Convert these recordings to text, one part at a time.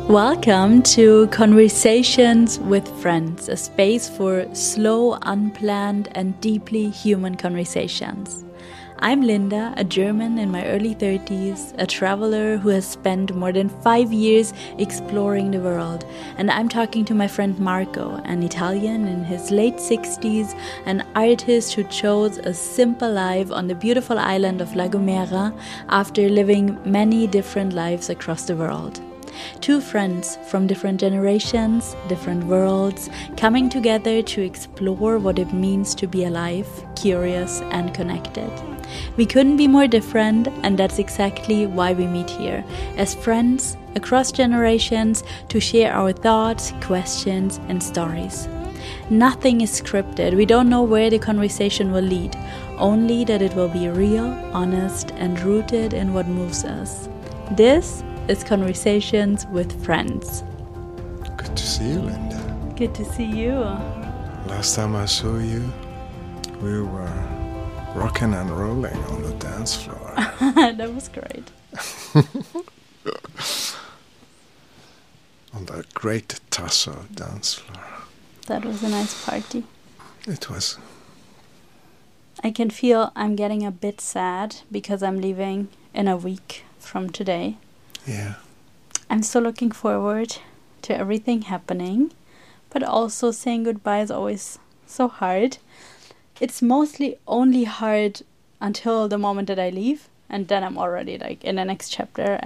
Welcome to Conversations with Friends, a space for slow, unplanned, and deeply human conversations. I'm Linda, a German in my early 30s, a traveler who has spent more than 5 years exploring the world. And I'm talking to my friend Marco, an Italian in his late 60s, an artist who chose a simple life on the beautiful island of La Gomera after living many different lives across the world. Two friends from different generations, different worlds, coming together to explore what it means to be alive, curious, and connected. We couldn't be more different, and that's exactly why we meet here, as friends across generations, to share our thoughts, questions, and stories. Nothing is scripted. We don't know where the conversation will lead, only that it will be real, honest, and rooted in what moves us. This is Conversations with Friends. Good to see you, Linda. Good to see you. Last time I saw you, we were rocking and rolling on the dance floor. That was great. On the great Tasso dance floor. That was a nice party. It was. I can feel I'm getting a bit sad because I'm leaving in a week from today. Yeah. I'm still looking forward to everything happening, but also saying goodbye is always so hard. It's mostly only hard until the moment that I leave, and then I'm already like in the next chapter.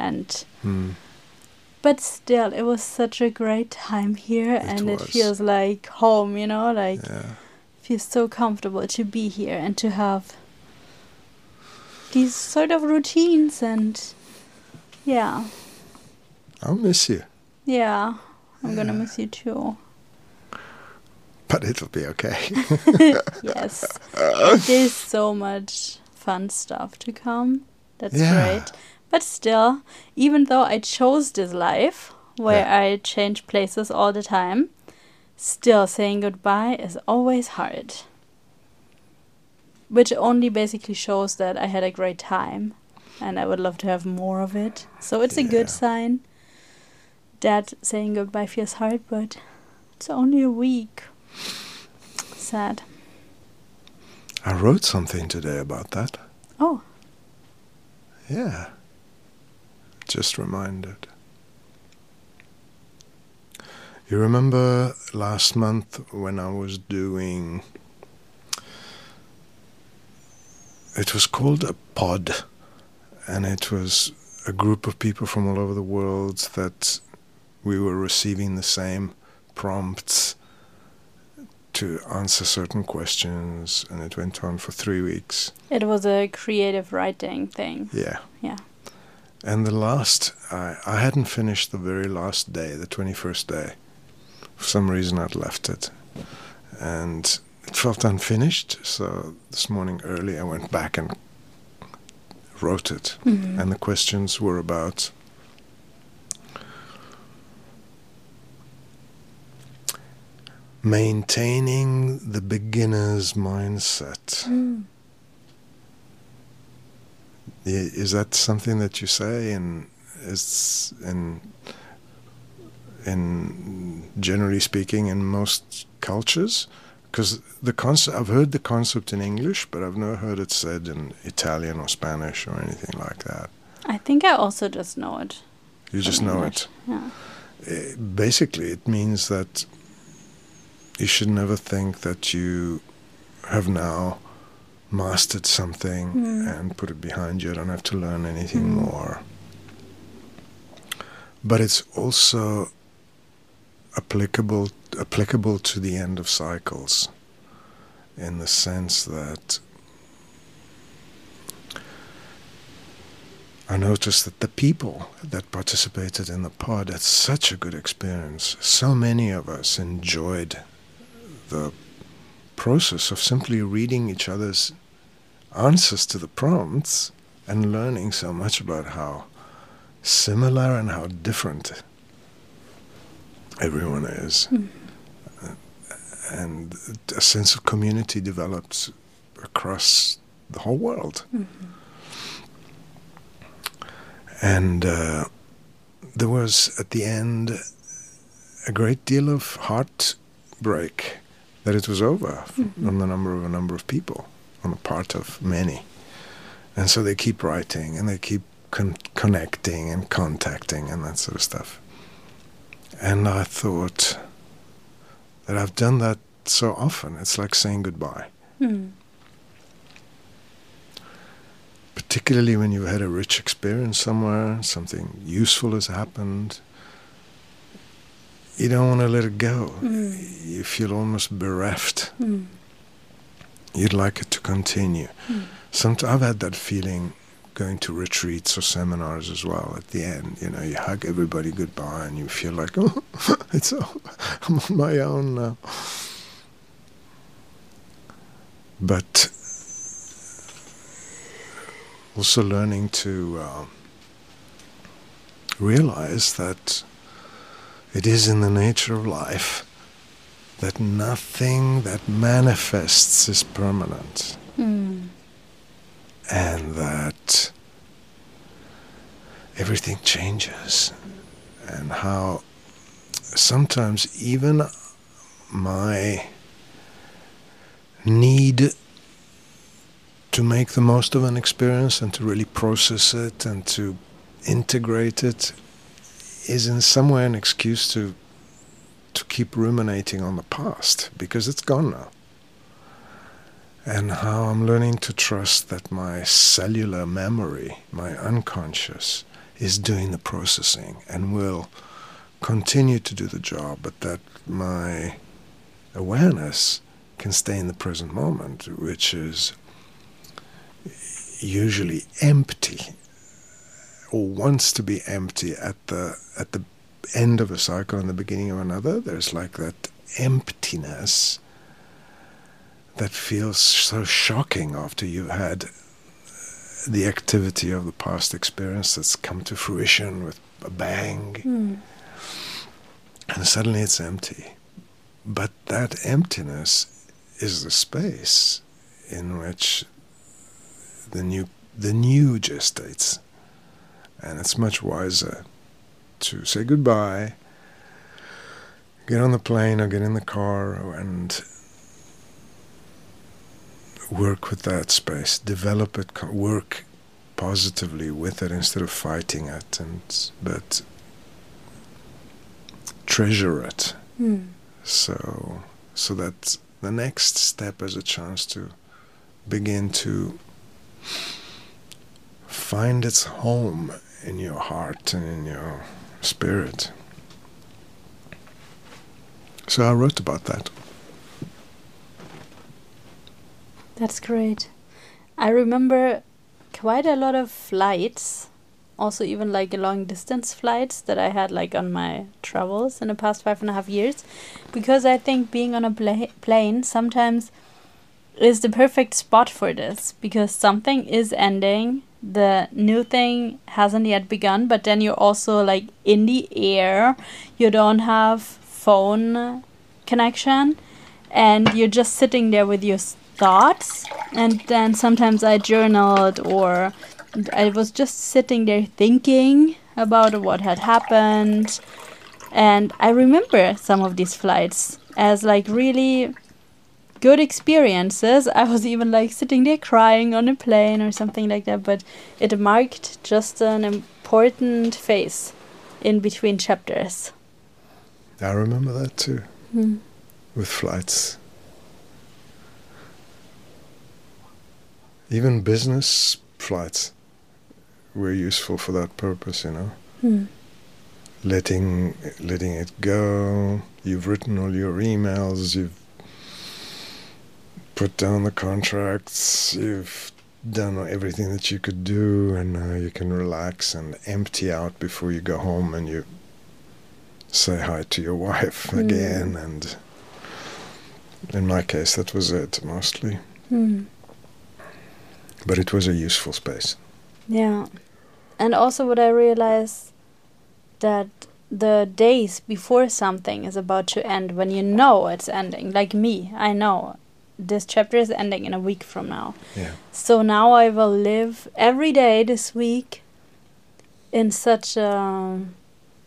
But still, it was such a great time here, it feels like home, it feels so comfortable to be here and to have these sort of routines and yeah. I'll miss you. Yeah, I'm gonna miss you too. But it'll be okay. Yes. And there's so much fun stuff to come. That's great. But still, even though I chose this life where I change places all the time, still saying goodbye is always hard. Which only basically shows that I had a great time. And I would love to have more of it. So it's a good sign that saying goodbye feels hard, but it's only a week. Sad. I wrote something today about that. Oh. Yeah. Just reminded. You remember last month when I was doing... It was called a pod. And it was a group of people from all over the world that we were receiving the same prompts to answer certain questions, and it went on for 3 weeks. It was a creative writing thing. Yeah. Yeah. And I hadn't finished the very last day, the 21st day. For some reason I'd left it. And it felt unfinished, so this morning early I went back and wrote it. Mm-hmm. And the questions were about maintaining the beginner's mindset. Is that something that you say in generally speaking in most cultures? Because I've heard the concept in English, but I've never heard it said in Italian or Spanish or anything like that. I think I also just know it. You just know it? Yeah. Basically, it means that you should never think that you have now mastered something and put it behind you. I don't have to learn anything more. But it's also applicable to the end of cycles, in the sense that I noticed that the people that participated in the pod had such a good experience. So many of us enjoyed the process of simply reading each other's answers to the prompts and learning so much about how similar and how different everyone is. And a sense of community developed across the whole world. And there was at the end a great deal of heartbreak that it was over on a number of people, on the part of many. And so they keep writing and they keep connecting and contacting and that sort of stuff. And I thought that I've done that so often. It's like saying goodbye. Particularly when you've had a rich experience somewhere, something useful has happened. You don't want to let it go. You feel almost bereft. You'd like it to continue. I've had that feeling going to retreats or seminars as well. At the end, you hug everybody goodbye and you feel like, oh, it's over. I'm on my own now. But also learning to realize that it is in the nature of life that nothing that manifests is permanent. And that everything changes. And how sometimes even my need to make the most of an experience and to really process it and to integrate it is in some way an excuse to keep ruminating on the past, because it's gone now. And how I'm learning to trust that my cellular memory, my unconscious, is doing the processing and will continue to do the job, but that my awareness can stay in the present moment, which is usually empty, or wants to be empty at the end of a cycle and the beginning of another. There's like that emptiness that feels so shocking after you've had the activity of the past experience that's come to fruition with a bang. And suddenly it's empty. But that emptiness is the space in which the new gestates. And it's much wiser to say goodbye, get on the plane or get in the car and work with that space, develop it, work positively with it instead of fighting it, but treasure it. So that the next step is a chance to begin to find its home in your heart and in your spirit. So I wrote about that. That's great. I remember quite a lot of flights, also even like long distance flights that I had like on my travels in the past 5.5 years, because I think being on a plane sometimes is the perfect spot for this, because something is ending, the new thing hasn't yet begun, but then you're also like in the air, you don't have phone connection, and you're just sitting there with your thoughts. And then sometimes I journaled, or I was just sitting there thinking about what had happened. And I remember some of these flights as like really good experiences. I was even like sitting there crying on a plane or something like that, but it marked just an important phase in between chapters. I remember that too, with flights. Even business flights were useful for that purpose, Letting it go. You've written all your emails, you've put down the contracts, you've done everything that you could do, and now you can relax and empty out before you go home and you say hi to your wife again. And in my case, that was it mostly. But it was a useful space. Yeah. And also what I realized, that the days before something is about to end, when you know it's ending, like me, I know this chapter is ending in a week from now. Yeah. So now I will live every day this week in such a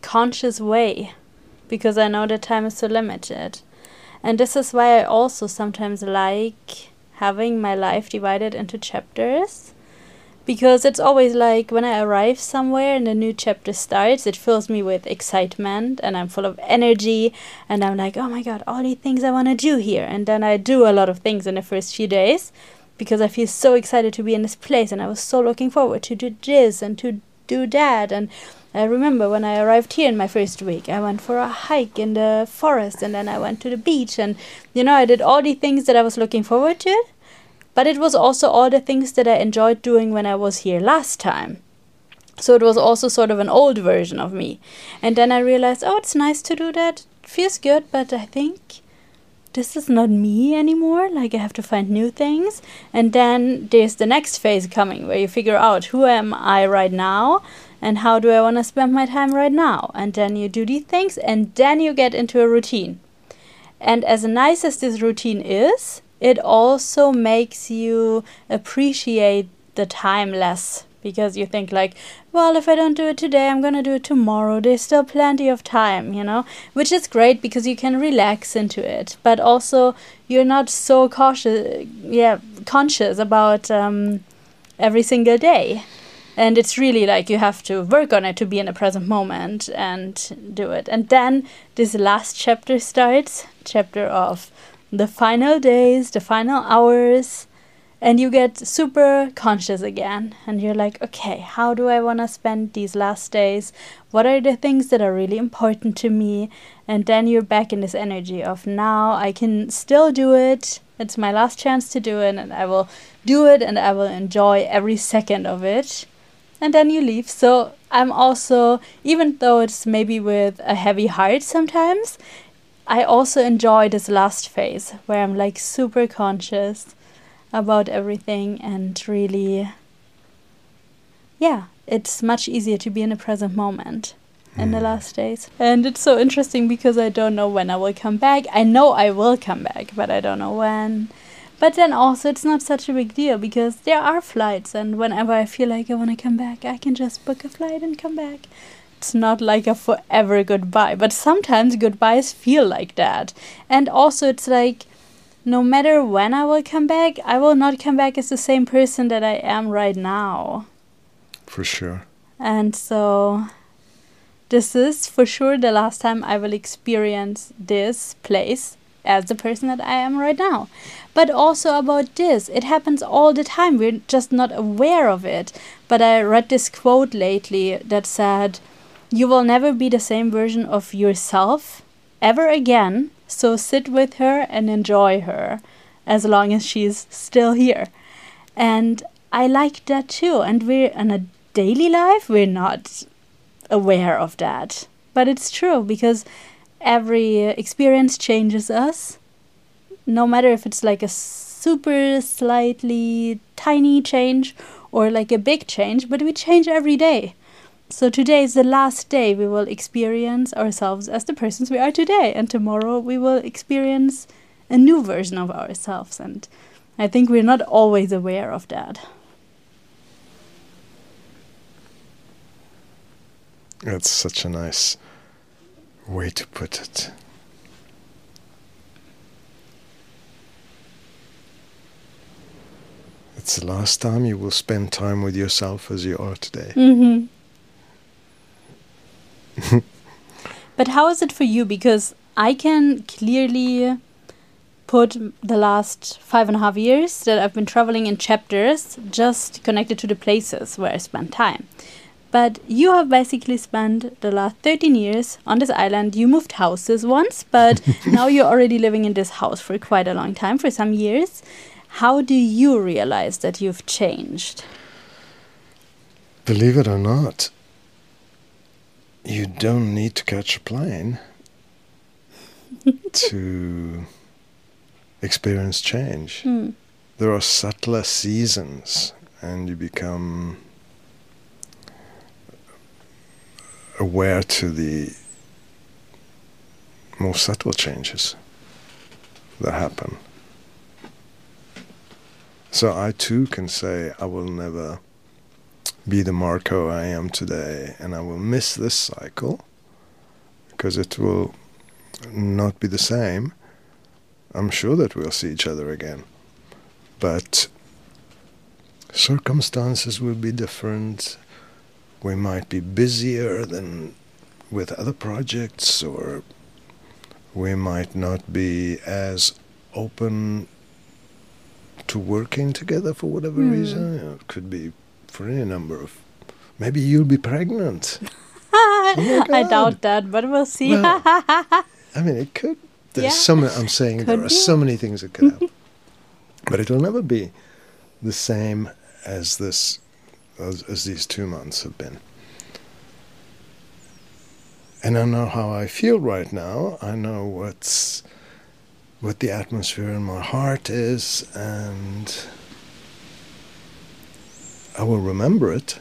conscious way, because I know that time is so limited. And this is why I also sometimes like having my life divided into chapters, because it's always like when I arrive somewhere and a new chapter starts, it fills me with excitement and I'm full of energy and I'm like, oh my god, all these things I want to do here. And then I do a lot of things in the first few days because I feel so excited to be in this place and I was so looking forward to do this and to do that. And I remember when I arrived here in my first week, I went for a hike in the forest and then I went to the beach and, I did all the things that I was looking forward to. But it was also all the things that I enjoyed doing when I was here last time. So it was also sort of an old version of me. And then I realized, oh, it's nice to do that. It feels good, but I think this is not me anymore. Like, I have to find new things. And then there's the next phase coming where you figure out, who am I right now? And how do I want to spend my time right now? And then you do these things and then you get into a routine. And as nice as this routine is, it also makes you appreciate the time less, because you think like, well, if I don't do it today, I'm gonna do it tomorrow. There's still plenty of time, which is great because you can relax into it. But also you're not so conscious about every single day. And it's really like you have to work on it to be in the present moment and do it. And then this last chapter starts, chapter of the final days, the final hours, and you get super conscious again. And you're like, okay, how do I want to spend these last days? What are the things that are really important to me? And then you're back in this energy of, now I can still do it. It's my last chance to do it, and I will do it, and I will enjoy every second of it. And then you leave. So I'm also, even though it's maybe with a heavy heart sometimes, I also enjoy this last phase where I'm like super conscious about everything and really, it's much easier to be in the present moment in the last days. And it's so interesting because I don't know when I will come back. I know I will come back, but I don't know when. But then also it's not such a big deal because there are flights, and whenever I feel like I want to come back, I can just book a flight and come back. It's not like a forever goodbye, but sometimes goodbyes feel like that. And also it's like, no matter when I will come back, I will not come back as the same person that I am right now. For sure. And so this is for sure the last time I will experience this place as the person that I am right now. But also about this, it happens all the time. We're just not aware of it. But I read this quote lately that said, you will never be the same version of yourself ever again, so sit with her and enjoy her as long as she's still here. And I like that too. And we're in a daily life, we're not aware of that. But it's true, because every experience changes us, no matter if it's like a super slightly tiny change or like a big change, but we change every day. So today is the last day we will experience ourselves as the persons we are today. And tomorrow we will experience a new version of ourselves. And I think we're not always aware of that. That's such a nice way to put it. It's the last time you will spend time with yourself as you are today. Mm-hmm. But how is it for you? Because I can clearly put the last 5.5 years that I've been traveling in chapters just connected to the places where I spend time. But you have basically spent the last 13 years on this island. You moved houses once, but now you're already living in this house for quite a long time, for some years. How do you realize that you've changed? Believe it or not, you don't need to catch a plane to experience change. There are subtler seasons, and you become aware to the more subtle changes that happen. So I too can say I will never be the Marco I am today, and I will miss this cycle, because it will not be the same. I'm sure that we'll see each other again, but circumstances will be different. We might be busier than with other projects, or we might not be as open to working together for whatever reason. You know, it could be for any number of... Maybe you'll be pregnant. Oh my I God. doubt that, but we'll see. Well, I mean, it could. There's so many, I'm saying Could there are be. so many things that could happen. But it will never be the same as this, as these 2 months have been. And I know how I feel right now. I know what the atmosphere in my heart is, and I will remember it.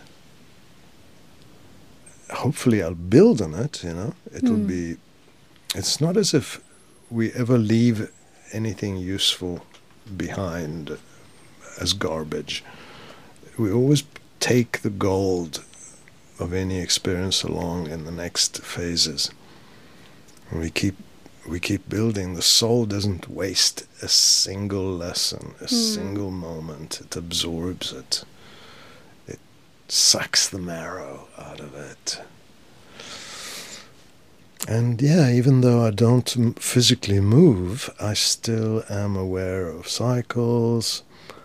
Hopefully I'll build on it, you know. It'll be... It's not as if we ever leave anything useful behind as garbage. We always take the gold of any experience along in the next phases. And we keep building. The soul doesn't waste a single lesson, a single moment. It absorbs it. It sucks the marrow out of it. And yeah, even though I don't physically move, I still am aware of cycles.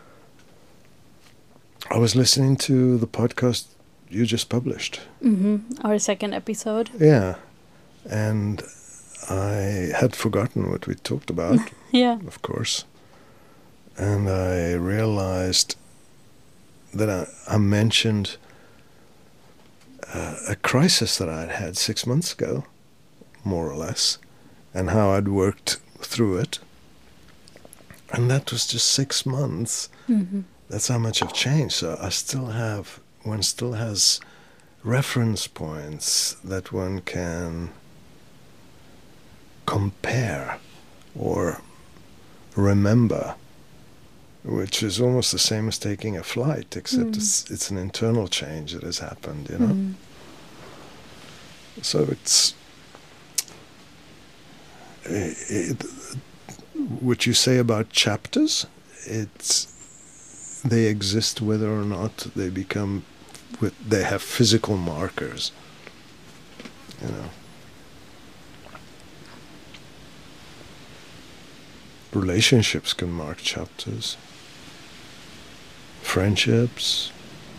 I was listening to the podcast you just published. Our second episode. Yeah. And I had forgotten what we talked about, Yeah. of course. And I realized that I mentioned a crisis that I'd had 6 months ago, more or less, and how I'd worked through it. And that was just 6 months. That's how much I've changed. So one still has reference points that one can compare or remember, which is almost the same as taking a flight, except it's an internal change that has happened, you know. So it's what you say about chapters. They exist whether or not they become. They have physical markers, you know. Relationships can mark chapters. Friendships.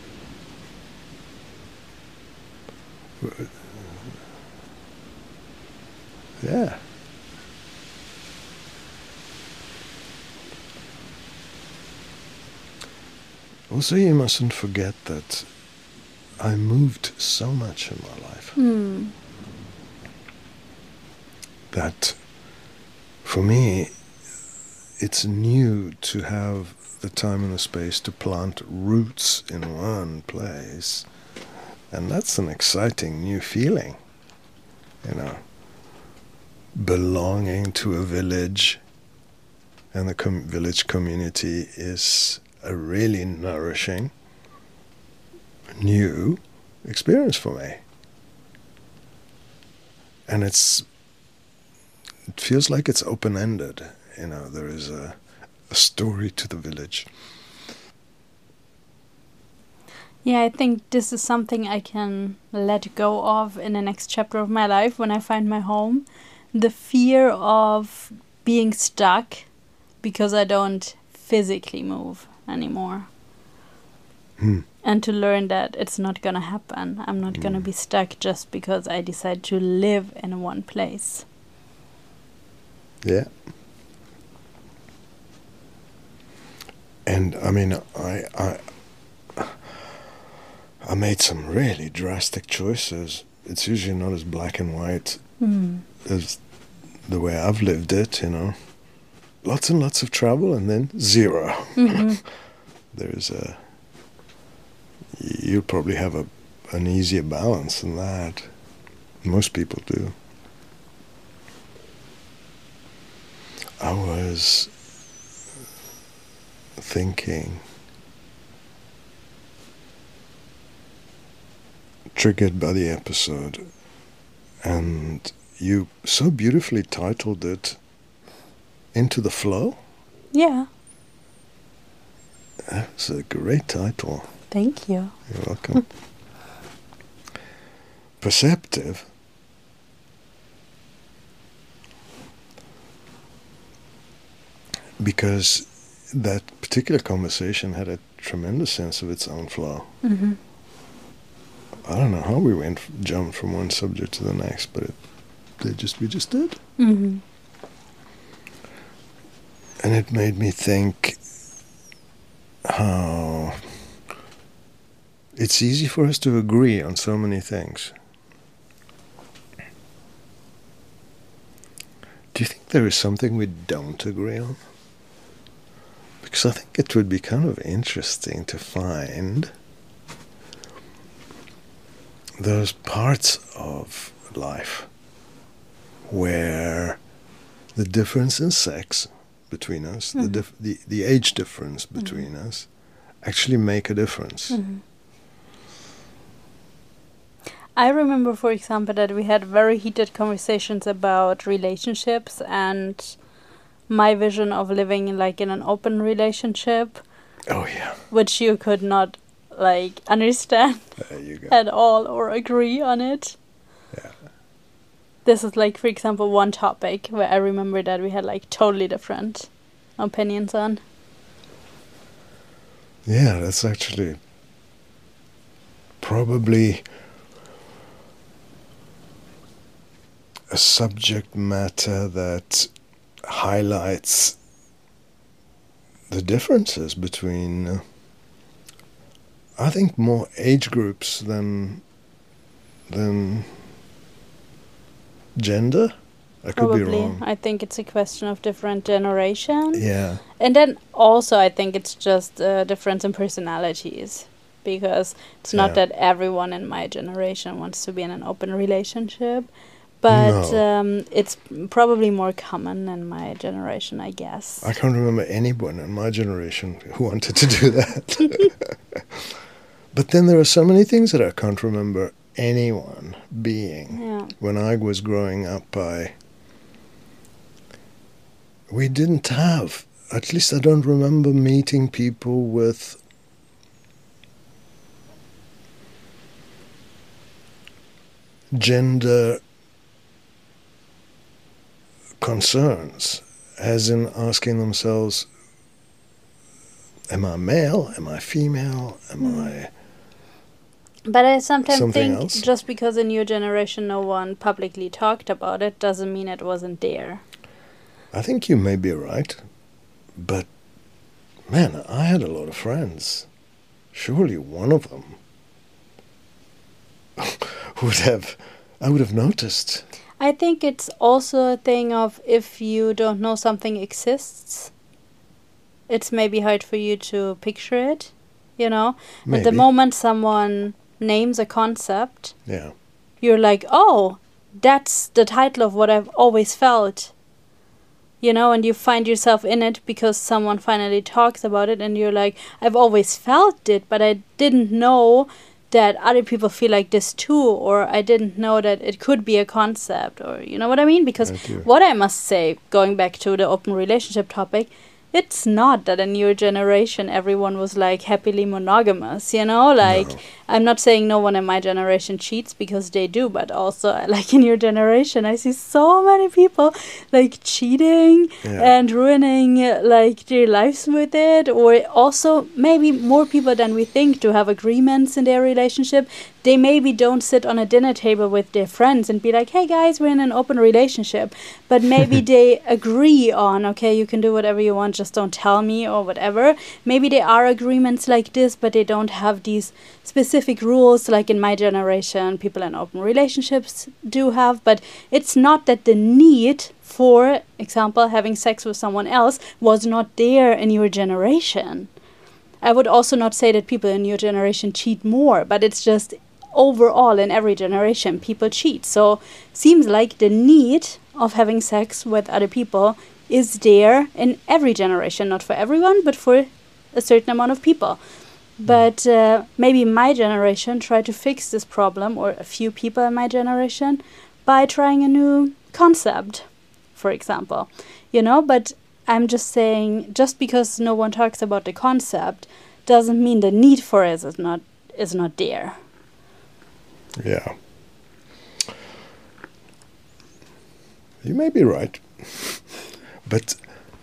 Yeah. Also, you mustn't forget that I moved so much in my life that for me it's new to have the time and the space to plant roots in one place, and that's an exciting new feeling, you know, belonging to a village, and the village community is a really nourishing new experience for me. And it feels like it's open-ended, you know. There is a story to the village. Yeah, I think this is something I can let go of in the next chapter of my life when I find my home. The fear of being stuck because I don't physically move anymore. And to learn that it's not gonna happen. I'm not gonna be stuck just because I decide to live in one place. Yeah. And I mean, I made some really drastic choices. It's usually not as black and white as the way I've lived it, you know. Lots and lots of travel and then zero. There's you'll probably have an easier balance than that. Most people do. I was thinking, triggered by the episode, and you so beautifully titled it Into the Flow. Yeah. That's a great title. Thank you. You're welcome. Perceptive. Because that particular conversation had a tremendous sense of its own flow. Mm-hmm. I don't know how we jumped from one subject to the next, but we just did. Mm-hmm. And it made me think how it's easy for us to agree on so many things. Do you think there is something we don't agree on? Because I think it would be kind of interesting to find those parts of life where the difference in sex between us, mm-hmm. the age difference between mm-hmm. us, actually make a difference. Mm-hmm. I remember, for example, that we had very heated conversations about relationships and my vision of living in an open relationship. Oh yeah. Which you could not understand at all or agree on it. Yeah. This is for example, one topic where I remember that we had totally different opinions on. Yeah, that's actually probably a subject matter that highlights the differences between I think more age groups than gender. I could be wrong. I think it's a question of different generations. Yeah. And then also I think it's just a difference in personalities, because it's not that everyone in my generation wants to be in an open relationship. But it's probably more common in my generation, I guess. I can't remember anyone in my generation who wanted to do that. But then there are so many things that I can't remember anyone being. Yeah. When I was growing up, we didn't have, at least I don't remember meeting people with gender concerns, as in asking themselves, am I male? Am I female? Am I But I sometimes think else? Just because in your generation no one publicly talked about it doesn't mean it wasn't there. I think you may be right, but man, I had a lot of friends. Surely one of them I would have noticed. I think it's also a thing of, if you don't know something exists, it's maybe hard for you to picture it, Maybe. At the moment someone names a concept, you're like, oh, that's the title of what I've always felt, and you find yourself in it because someone finally talks about it, and you're like, I've always felt it, but I didn't know that other people feel like this too, or I didn't know that it could be a concept, or you know what I mean? Because what I must say, going back to the open relationship topic, it's not that in your generation everyone was happily monogamous, No. I'm not saying no one in my generation cheats, because they do, but also in your generation I see so many people cheating and ruining their lives with it, or also maybe more people than we think do have agreements in their relationship. They maybe don't sit on a dinner table with their friends and be like, hey guys, we're in an open relationship. But maybe they agree on, okay, you can do whatever you want, just don't tell me, or whatever. Maybe there are agreements like this, but they don't have these specific rules like in my generation people in open relationships do have. But it's not that the need, for example, having sex with someone else was not there in your generation. I would also not say that people in your generation cheat more, but it's just overall in every generation people cheat. So seems like the need of having sex with other people is there in every generation, not for everyone, but for a certain amount of people. But maybe my generation tried to fix this problem, or a few people in my generation, by trying a new concept, for example. But I'm just saying, just because no one talks about the concept doesn't mean the need for it is not there. Yeah. You may be right. But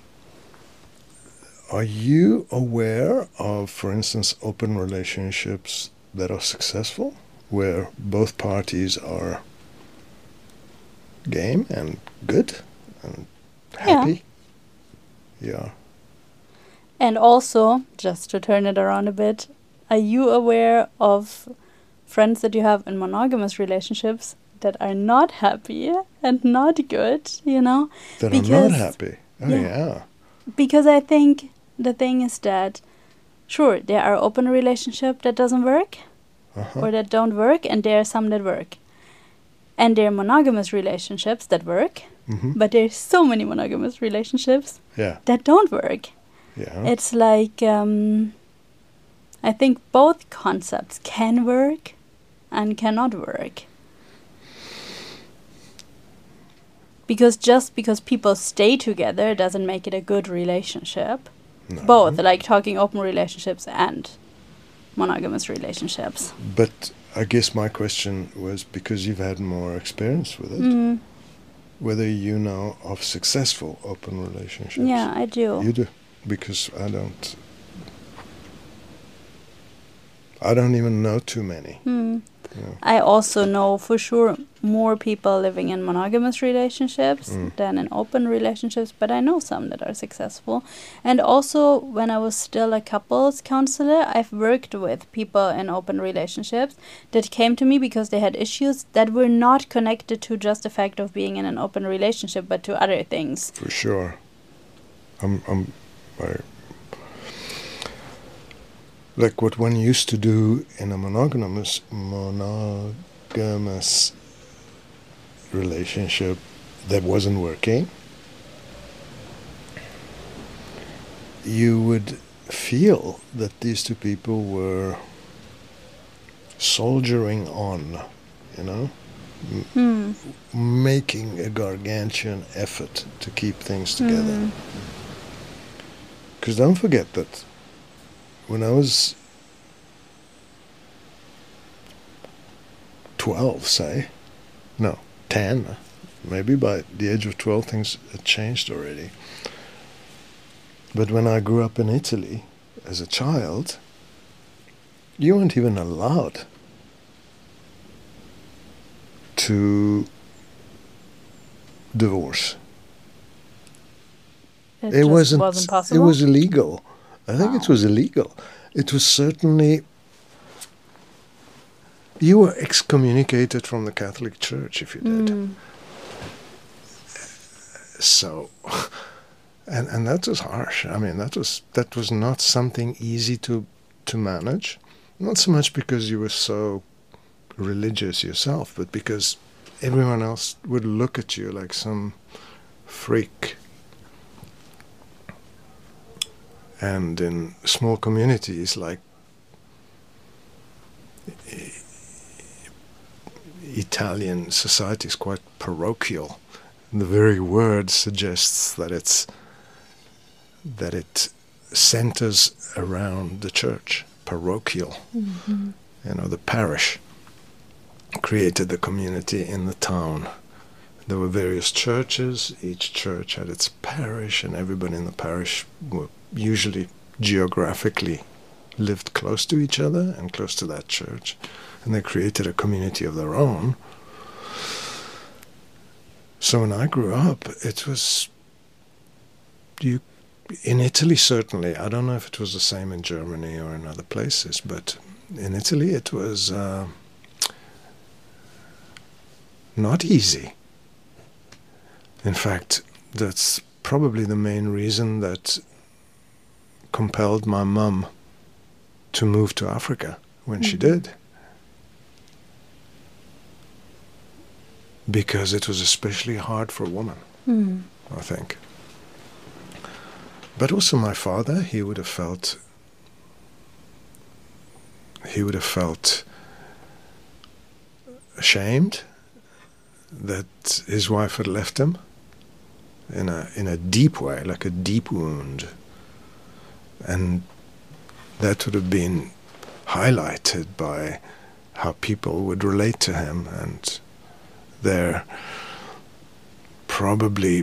are you aware of, for instance, open relationships that are successful, where both parties are game and good and happy? Yeah. And also, just to turn it around a bit, are you aware of friends that you have in monogamous relationships that are not happy and not good, That are not happy. Oh, yeah. Because I think the thing is that, sure, there are open relationships that doesn't work or that don't work, and there are some that work. And there are monogamous relationships that work, but there's so many monogamous relationships that don't work. Yeah. It's like, I think both concepts can work and cannot work. Because just because people stay together doesn't make it a good relationship. No. Both, like talking open relationships and monogamous relationships. But I guess my question was, because you've had more experience with it, whether you know of successful open relationships. Yeah, I do. You do? Because I don't even know too many. Yeah. I also know for sure more people living in monogamous relationships than in open relationships, but I know some that are successful. And also, when I was still a couples counselor, I've worked with people in open relationships that came to me because they had issues that were not connected to just the fact of being in an open relationship, but to other things. For sure. Like what one used to do in a monogamous relationship that wasn't working, you would feel that these two people were soldiering on, making a gargantuan effort to keep things together. Because don't forget that when I was 12, 10, maybe by the age of 12 things had changed already. But when I grew up in Italy as a child, you weren't even allowed to divorce. It wasn't possible? It was illegal. I think it was illegal. It was certainly... You were excommunicated from the Catholic Church if you did. So... And that was harsh. I mean, that was not something easy to manage. Not so much because you were so religious yourself, but because everyone else would look at you like some freak. And in small communities like Italian society is quite parochial. The very word suggests that it centers around the church, parochial. The parish created the community in the town. There were various churches. Each church had its parish, and everybody in the parish were usually geographically lived close to each other and close to that church, and they created a community of their own. So when I grew up, it was in Italy certainly. I don't know if it was the same in Germany or in other places, but in Italy it was not easy. In fact, that's probably the main reason that compelled my mum to move to Africa when she did. Because it was especially hard for a woman, I think. But also my father, he would have felt ashamed that his wife had left him in a deep way, like a deep wound. And that would have been highlighted by how people would relate to him and their probably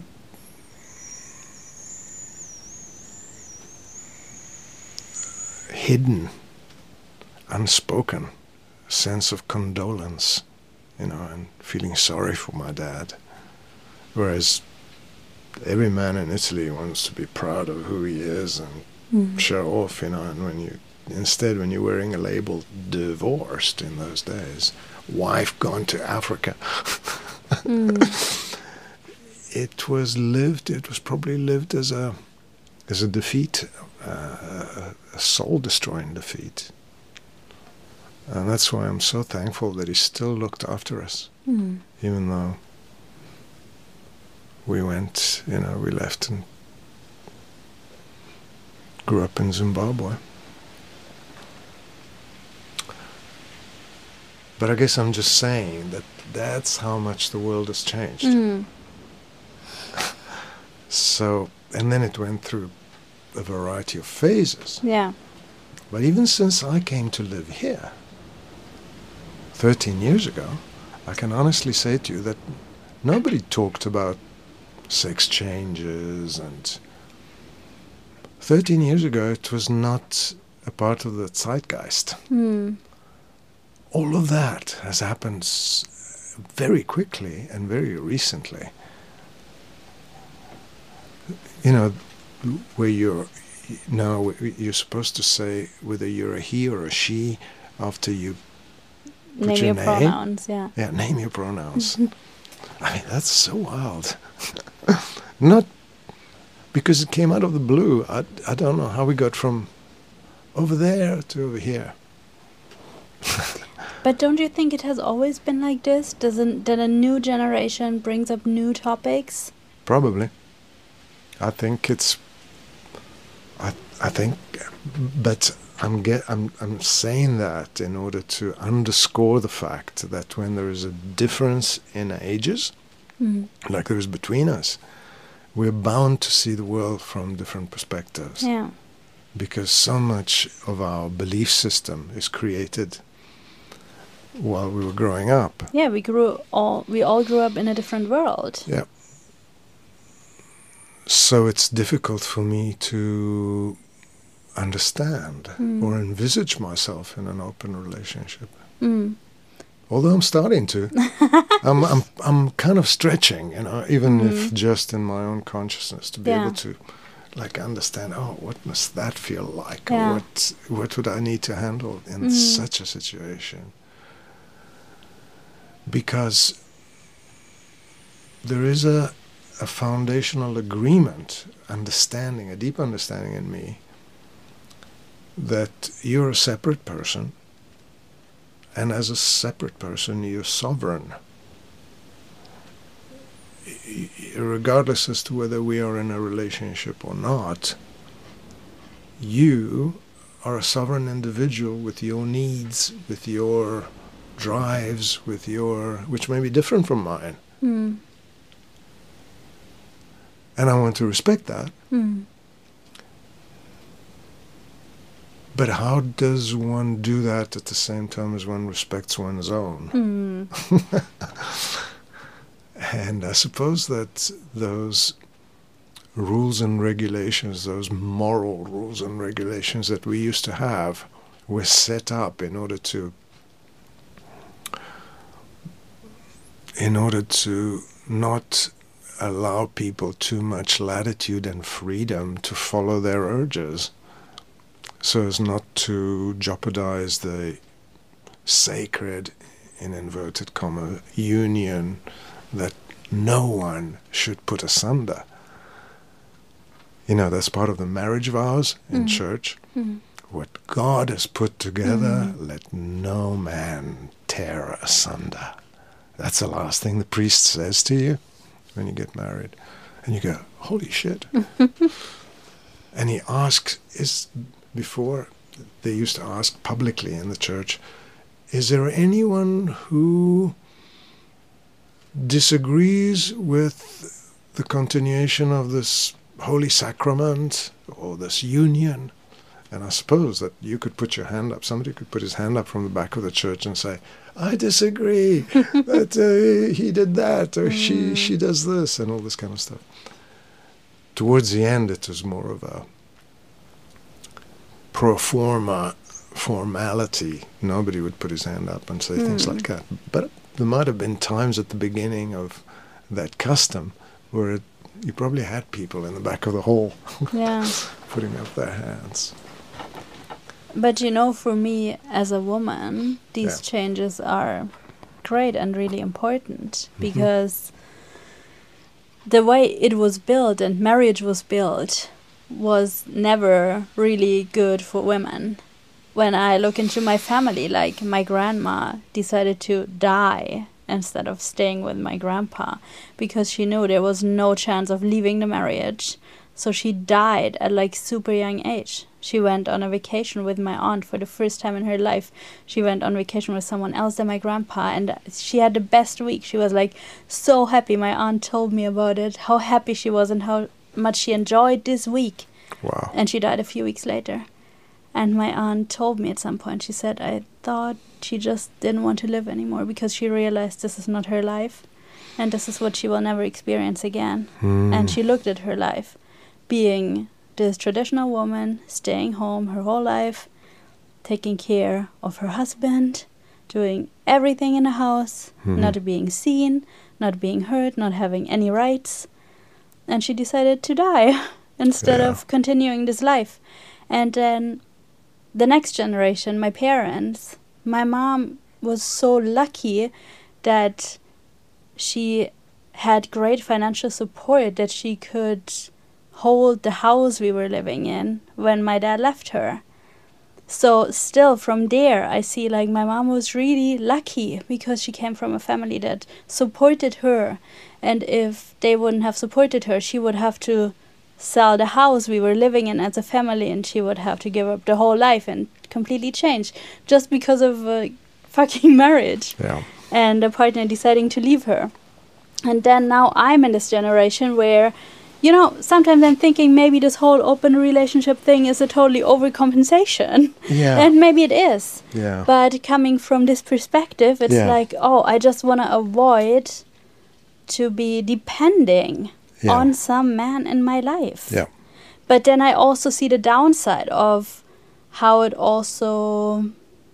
hidden, unspoken sense of condolence, and feeling sorry for my dad. Whereas every man in Italy wants to be proud of who he is and show off, and when you're wearing a label divorced in those days, wife gone to Africa, it was probably lived as a defeat, a soul-destroying defeat. And that's why I'm so thankful that he still looked after us, even though we left and grew up in Zimbabwe. But I guess I'm just saying that that's how much the world has changed. So, and then it went through a variety of phases. Yeah. But even since I came to live here 13 years ago, I can honestly say to you that nobody talked about sex changes, and 13 years ago it was not a part of the zeitgeist. All of that has happened very quickly and very recently. Where you're supposed to say whether you're a he or a she after you put Name your name. pronouns, yeah. Yeah, name your pronouns. I mean, that's so wild. Not because it came out of the blue. I don't know how we got from over there to over here. But don't you think it has always been like this? That a new generation brings up new topics? Probably. I think, but I'm saying that in order to underscore the fact that when there is a difference in ages, like there is between us, we're bound to see the world from different perspectives. Yeah. Because so much of our belief system is created while we were growing up. Yeah, we all grew up in a different world. Yeah. So it's difficult for me to understand or envisage myself in an open relationship. Although I'm starting to. I'm kind of stretching, even if just in my own consciousness, to be able to understand, what must that feel like? Yeah. Or what would I need to handle in such a situation? Because there is a foundational agreement, a deep understanding in me that you're a separate person, and as a separate person you're sovereign. Regardless as to whether we are in a relationship or not, you are a sovereign individual with your needs, with your drives, which may be different from mine. And I want to respect that. But how does one do that at the same time as one respects one's own? And I suppose that those rules and regulations, those moral rules and regulations that we used to have, were set up in order to not allow people too much latitude and freedom to follow their urges, so as not to jeopardize the sacred, in inverted comma, union that no one should put asunder. That's part of the marriage vows in church. What God has put together, let no man tear asunder. That's the last thing the priest says to you when you get married. And you go, holy shit. And he asks, before they used to ask publicly in the church, is there anyone who disagrees with the continuation of this holy sacrament or this union. And I suppose that you could put your hand up, somebody could put his hand up from the back of the church and say, I disagree, that he did that, or she does this, and all this kind of stuff. Towards the end, it was more of a pro forma formality. Nobody would put his hand up and say things like that. But there might have been times at the beginning of that custom where you probably had people in the back of the hall putting up their hands. But for me as a woman, these changes are great and really important because the way it was built and marriage was built was never really good for women. When I look into my family, like my grandma decided to die instead of staying with my grandpa because she knew there was no chance of leaving the marriage. So she died at like super young age. She went on a vacation with my aunt for the first time in her life. She went on vacation with someone else than my grandpa, and she had the best week. She was like so happy. My aunt told me about it, how happy she was and how much she enjoyed this week. Wow. And she died a few weeks later. And my aunt told me at some point, she said, I thought she just didn't want to live anymore because she realized this is not her life and this is what she will never experience again. And she looked at her life being this traditional woman, staying home her whole life, taking care of her husband, doing everything in the house, not being seen, not being heard, not having any rights. And she decided to die instead of continuing this life. And then the next generation, my parents, my mom was so lucky that she had great financial support that she could hold the house we were living in when my dad left her. So still from there, I see like my mom was really lucky because she came from a family that supported her. And if they wouldn't have supported her, she would have to sell the house we were living in as a family, and she would have to give up the whole life and completely change just because of a fucking marriage and a partner deciding to leave her. And then now I'm in this generation where, sometimes I'm thinking maybe this whole open relationship thing is a totally overcompensation. Yeah. And maybe it is. Yeah. But coming from this perspective, it's like, I just want to avoid to be depending on some man in my life. Yeah. But then I also see the downside of how it also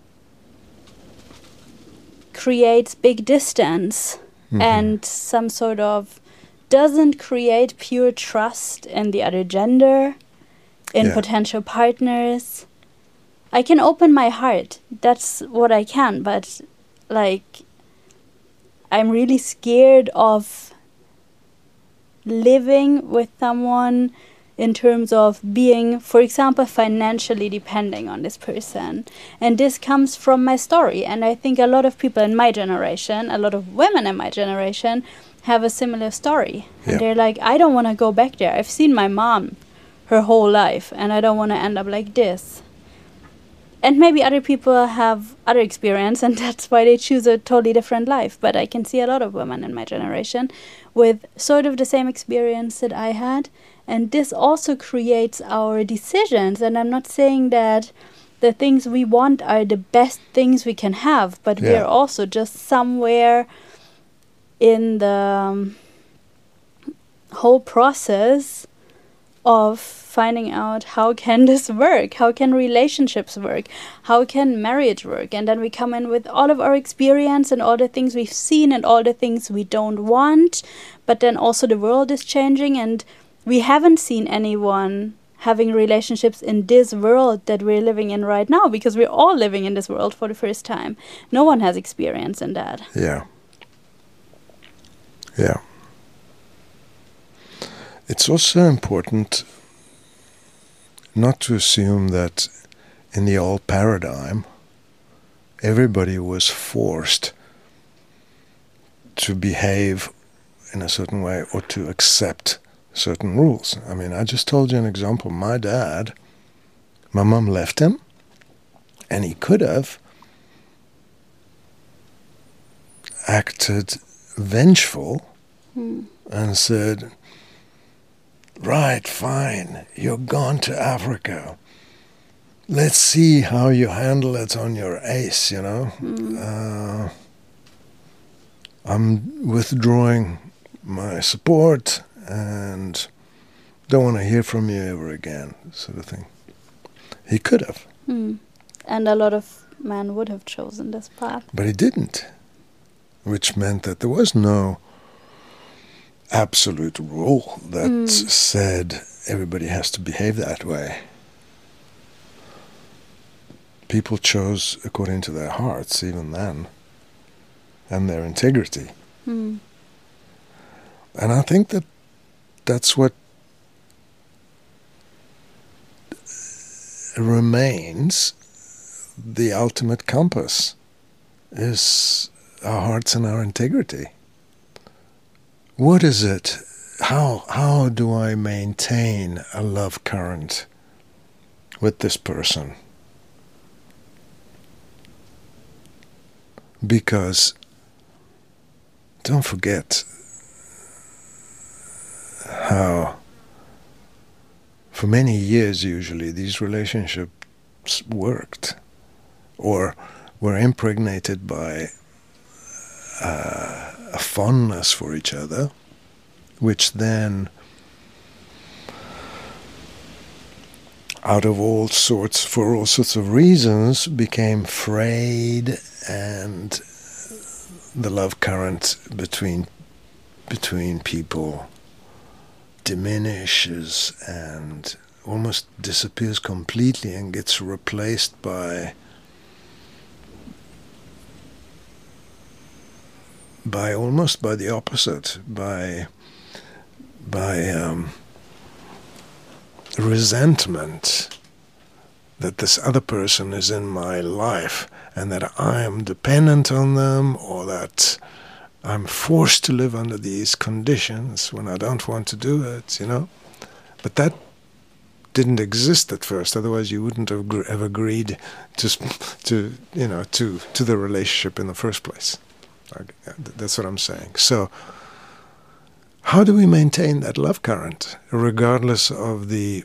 creates big distance and some sort of doesn't create pure trust in the other gender, in potential partners. I can open my heart. That's what I can. But, I'm really scared of living with someone in terms of being, for example, financially depending on this person. And this comes from my story. And I think a lot of people in my generation, a lot of women in my generation, have a similar story. And they're like, I don't want to go back there. I've seen my mom her whole life, and I don't want to end up like this. And maybe other people have other experience, and that's why they choose a totally different life. But I can see a lot of women in my generation with sort of the same experience that I had. And this also creates our decisions. And I'm not saying that the things we want are the best things we can have, but we're also just somewhere in the whole process of finding out how can this work, how can relationships work, how can marriage work, and then we come in with all of our experience and all the things we've seen and all the things we don't want, but then also the world is changing and we haven't seen anyone having relationships in this world that we're living in right now, because we're all living in this world for the first time. No one has experience in that. Yeah. It's also important not to assume that in the old paradigm, everybody was forced to behave in a certain way or to accept certain rules. I mean, I just told you an example. My dad, my mom left him, and he could have acted vengeful and said, right, fine, you're gone to Africa. Let's see how you handle it on your ace, you know. I'm withdrawing my support and don't want to hear from you ever again, sort of thing. He could have. And a lot of men would have chosen this path. But he didn't, which meant that there was no absolute rule that said everybody has to behave that way. People chose according to their hearts, even then, and their integrity. And I think that that's what remains the ultimate compass, is our hearts and our integrity. What is it? How do I maintain a love current with this person? Because don't forget how for many years usually these relationships worked or were impregnated by a fondness for each other, which then for all sorts of reasons became frayed, and the love current between people diminishes and almost disappears completely and gets replaced by the opposite, by resentment that this other person is in my life and that I am dependent on them, or that I'm forced to live under these conditions when I don't want to do it, you know. But that didn't exist at first. Otherwise, you wouldn't have ever agreed to the relationship in the first place. That's what I'm saying. So, how do we maintain that love current, regardless of the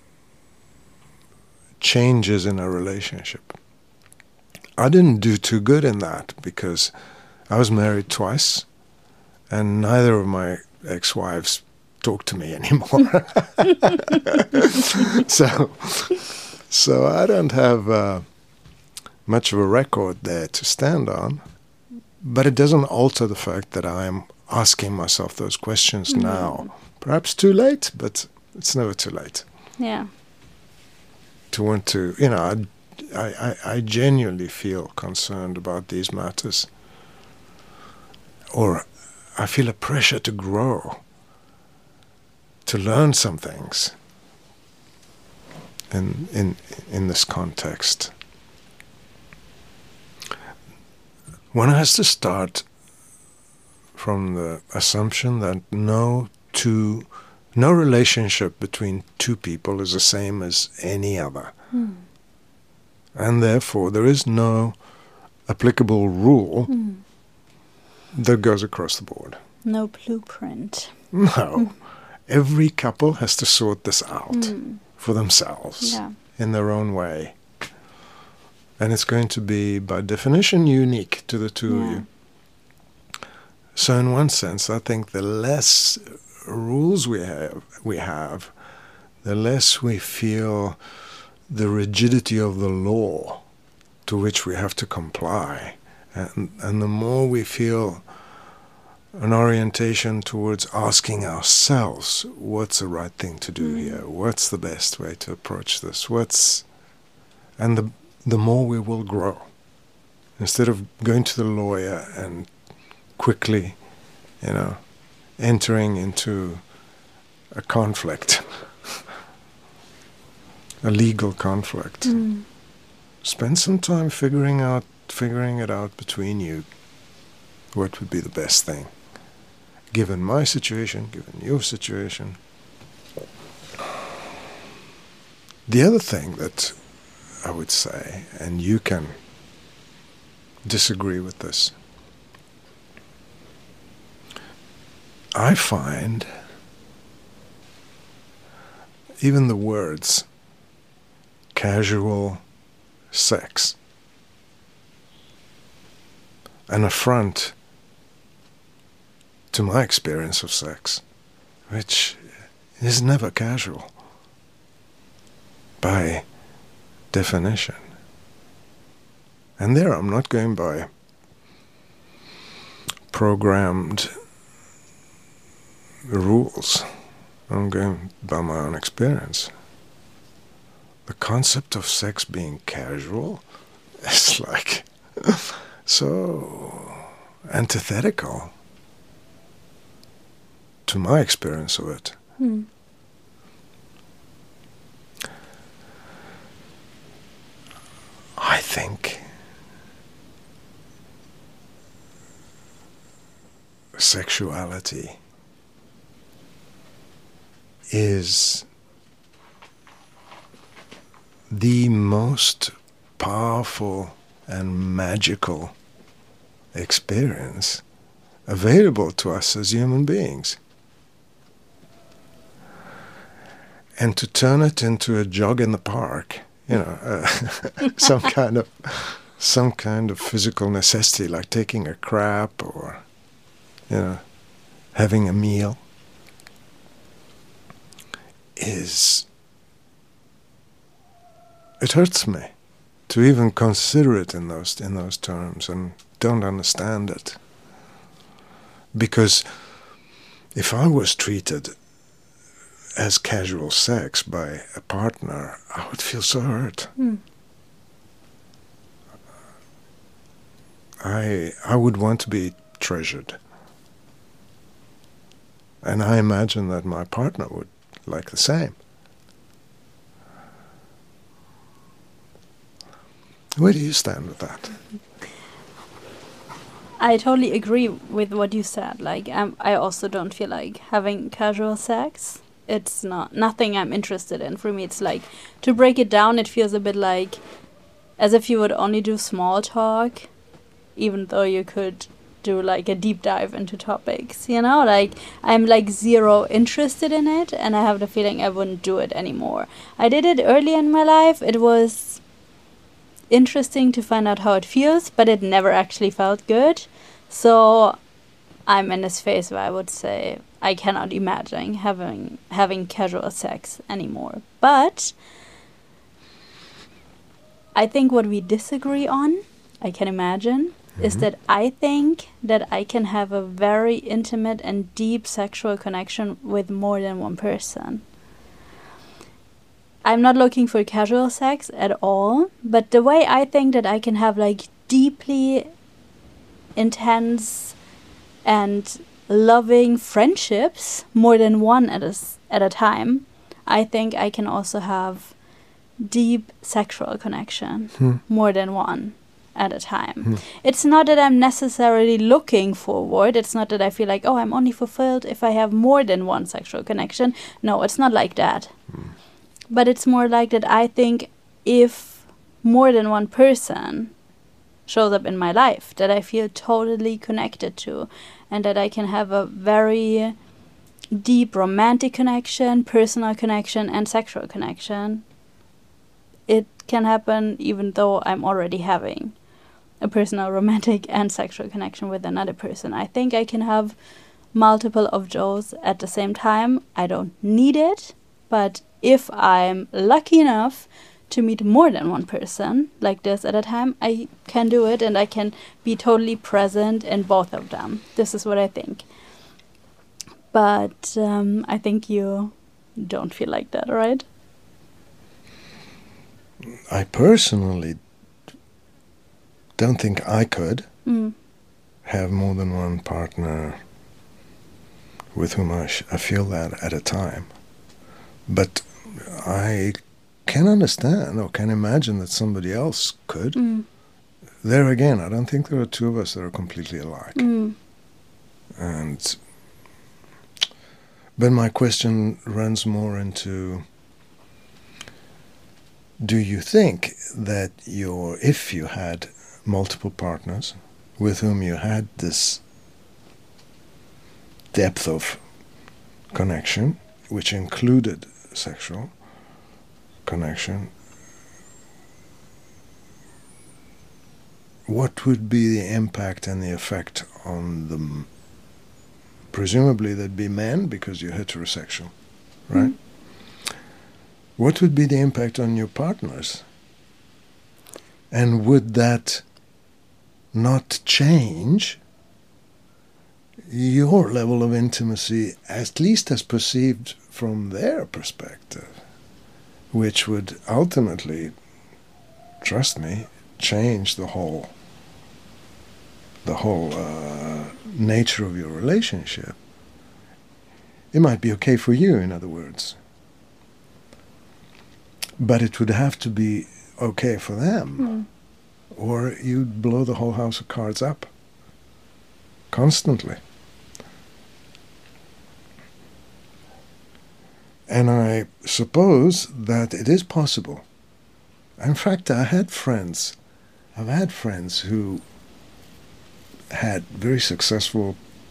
changes in our relationship? I didn't do too good in that because I was married twice, and neither of my ex-wives talk to me anymore. So I don't have much of a record there to stand on, but it doesn't alter the fact that I'm asking myself those questions now. Perhaps too late, but it's never too late. Yeah. To want to, you know, I genuinely feel concerned about these matters, or I feel a pressure to grow, to learn some things in this context. One has to start from the assumption that no relationship between two people is the same as any other. And therefore there is no applicable rule that goes across the board. No blueprint. No. Every couple has to sort this out for themselves in their own way. And it's going to be, by definition, unique to the two of you. So in one sense, I think the less rules we have, the less we feel the rigidity of the law to which we have to comply. And the more we feel an orientation towards asking ourselves, what's the right thing to do here? What's the best way to approach this? And the more we will grow. Instead of going to the lawyer and quickly, entering into a conflict, a legal conflict. Spend some time figuring it out between you. What would be the best thing? Given my situation, given your situation. The other thing that I would say, and you can disagree with this, I find even the words casual sex an affront to my experience of sex, which is never casual by definition. And there I'm not going by programmed rules. I'm going by my own experience. The concept of sex being casual is like so antithetical to my experience of it. I think sexuality is the most powerful and magical experience available to us as human beings. And to turn it into a jog in the park, some kind of physical necessity, like taking a crap or, having a meal, it hurts me to even consider it in those terms, and don't understand it. Because if I was treated as casual sex by a partner, I would feel so hurt. I would want to be treasured. And I imagine that my partner would like the same. Where do you stand with that? I totally agree with what you said. Like, I also don't feel like having casual sex. It's nothing I'm interested in. For me, it's like, to break it down, it feels a bit like as if you would only do small talk, even though you could do like a deep dive into topics, like I'm like zero interested in it, and I have the feeling I wouldn't do it anymore. I did it early in my life. It was interesting to find out how it feels, but it never actually felt good. So I'm in this phase where I would say I cannot imagine having casual sex anymore. But I think what we disagree on, I can imagine, is that I think that I can have a very intimate and deep sexual connection with more than one person. I'm not looking for casual sex at all, but the way I think that I can have like deeply intense and loving friendships, more than one at a time, I think I can also have deep sexual connection, more than one at a time. It's not that I'm necessarily looking forward. It's not that I feel like, oh, I'm only fulfilled if I have more than one sexual connection. No, it's not like that. But it's more like that I think if more than one person shows up in my life that I feel totally connected to, and that I can have a very deep romantic connection, personal connection, and sexual connection, it can happen even though I'm already having a personal, romantic, and sexual connection with another person. I think I can have multiple of those at the same time. I don't need it, but if I'm lucky enough to meet more than one person like this at a time, I can do it, and I can be totally present in both of them. This is what I think. But I think you don't feel like that, right? I personally don't think I could have more than one partner with whom I feel that at a time. But I can understand or can imagine that somebody else could. There again, I don't think there are two of us that are completely alike. But my question runs more into, do you think that if you had multiple partners with whom you had this depth of connection, which included sexual connection, what would be the impact and the effect on them? Presumably they'd be men because you're heterosexual, right? What would be the impact on your partners? And would that not change your level of intimacy, at least as perceived from their perspective, which would ultimately, trust me, change the whole nature of your relationship? It might be okay for you, in other words, but it would have to be okay for them, or you'd blow the whole house of cards up constantly. And I suppose that it is possible. In fact, I've had friends who had very successful.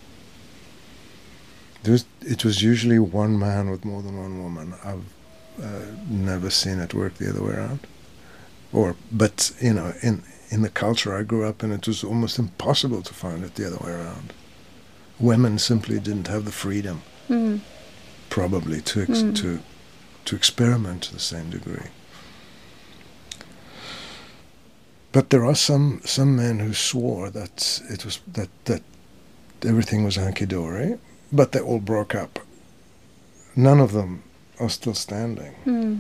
It was usually one man with more than one woman. I've never seen it work the other way around. But you know, in the culture I grew up in, it was almost impossible to find it the other way around. Women simply didn't have the freedom, probably, to experiment to the same degree. But there are some men who swore that it was that everything was hunky-dory, but they all broke up. None of them are still standing.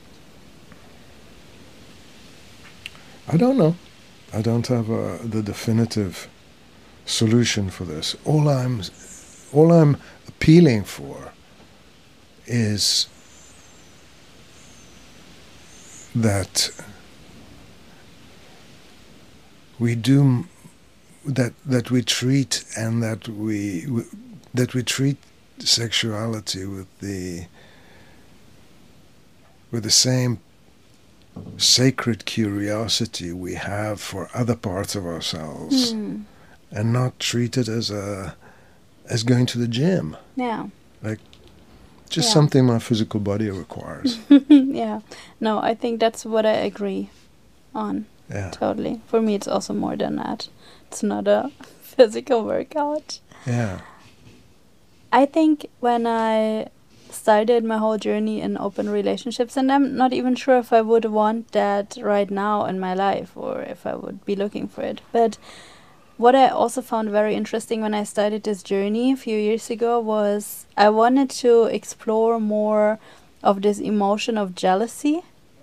I don't know. I don't have the definitive solution for this. All I'm appealing for is that we do that we treat and that we treat sexuality with the same sacred curiosity we have for other parts of ourselves, and not treat it as going to the gym. Yeah. Like just something my physical body requires. Yeah. No, I think that's what I agree on. Yeah. Totally. For me, it's also more than that. It's not a physical workout. Yeah. I think when I started my whole journey in open relationships, and I'm not even sure if I would want that right now in my life or if I would be looking for it. But what I also found very interesting when I started this journey a few years ago was I wanted to explore more of this emotion of jealousy.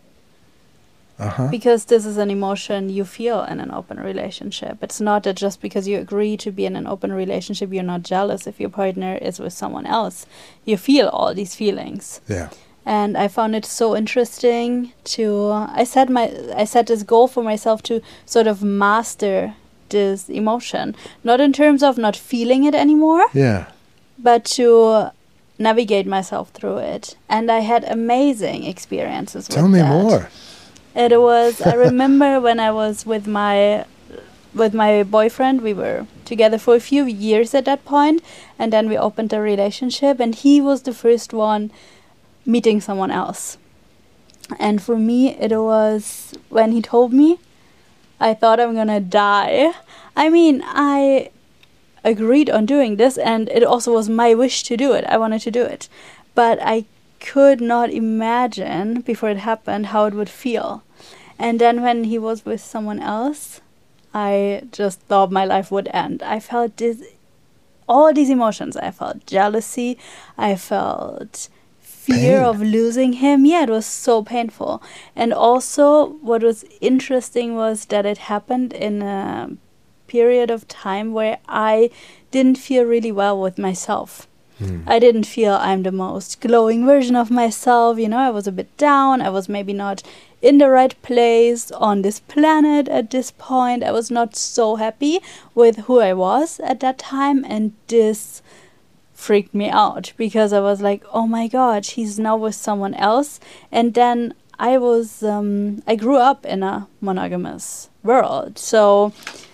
Because this is an emotion you feel in an open relationship. It's not that just because you agree to be in an open relationship, you're not jealous if your partner is with someone else. You feel all these feelings. Yeah. And I found it so interesting I set this goal for myself to sort of master this emotion. Not in terms of not feeling it anymore. Yeah. But to navigate myself through it. And I had amazing experiences with that. Tell me more. It was, I remember when I was with my boyfriend, we were together for a few years at that point, and then we opened a relationship, and he was the first one meeting someone else. And for me, it was, when he told me, I thought I'm gonna die. I mean, I agreed on doing this, and it also was my wish to do it. I wanted to do it. But I could not imagine before it happened how it would feel. And then when he was with someone else, I just thought my life would end. I felt all these emotions. I felt jealousy. I felt fear of losing him. Yeah, it was so painful. And also what was interesting was that it happened in a period of time where I didn't feel really well with myself. I didn't feel I'm the most glowing version of myself. You know, I was a bit down. I was maybe not in the right place on this planet at this point. I was not so happy with who I was at that time. And this freaked me out because I was like, oh my God, he's now with someone else. And then I grew up in a monogamous world. So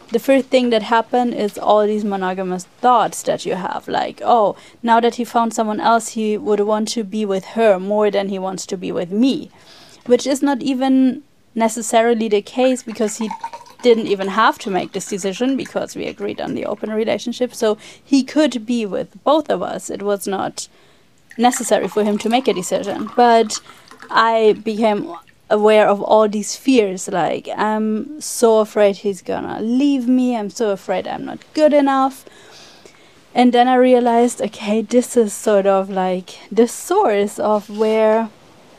the first thing that happened is all these monogamous thoughts that you have. Like, oh, now that he found someone else, he would want to be with her more than he wants to be with me. Which is not even necessarily the case, because he didn't even have to make this decision, because we agreed on the open relationship. So he could be with both of us. It was not necessary for him to make a decision. But I became aware of all these fears. Like, I'm so afraid he's gonna leave me. I'm so afraid I'm not good enough. And then I realized, okay, this is sort of like the source of where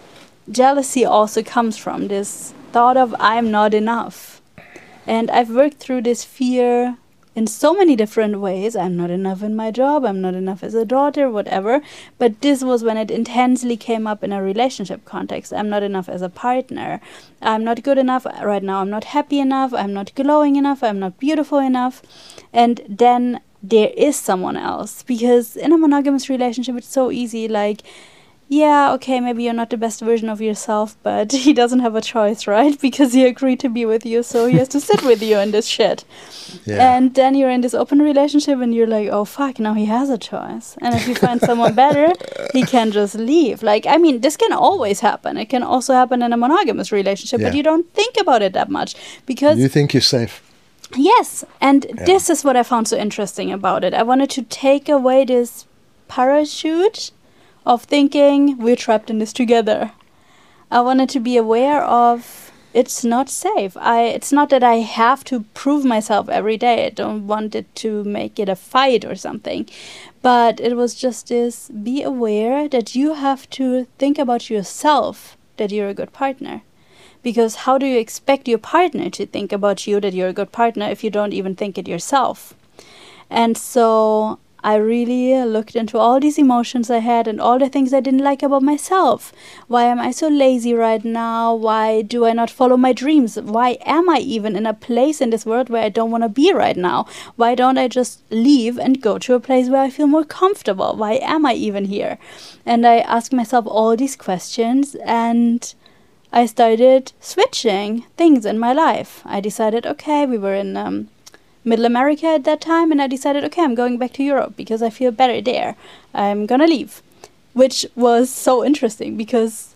jealousy also comes from. This thought of I'm not enough. And I've worked through this fear in so many different ways. I'm not enough in my job, I'm not enough as a daughter, whatever. But this was when it intensely came up in a relationship context. I'm not enough as a partner. I'm not good enough right now. I'm not happy enough. I'm not glowing enough. I'm not beautiful enough. And then there is someone else. Because in a monogamous relationship, it's so easy. Like, yeah, okay, maybe you're not the best version of yourself, but he doesn't have a choice, right? Because he agreed to be with you, so he has to sit with you in this shit. Yeah. And then you're in this open relationship and you're like, oh, fuck, now he has a choice. And if you find someone better, he can just leave. Like, I mean, this can always happen. It can also happen in a monogamous relationship, but you don't think about it that much. Because you think you're safe. Yes, and this is what I found so interesting about it. I wanted to take away this parachute of thinking we're trapped in this together. I wanted to be aware of it's not safe. It's not that I have to prove myself every day. I don't want it to make it a fight or something. But it was just this, be aware that you have to think about yourself, that you're a good partner. Because how do you expect your partner to think about you, that you're a good partner, if you don't even think it yourself? And so I really looked into all these emotions I had and all the things I didn't like about myself. Why am I so lazy right now? Why do I not follow my dreams? Why am I even in a place in this world where I don't want to be right now? Why don't I just leave and go to a place where I feel more comfortable? Why am I even here? And I asked myself all these questions, and I started switching things in my life. I decided, okay, we were in Middle America at that time, and I decided, okay, I'm going back to Europe because I feel better there. I'm gonna leave. Which was so interesting because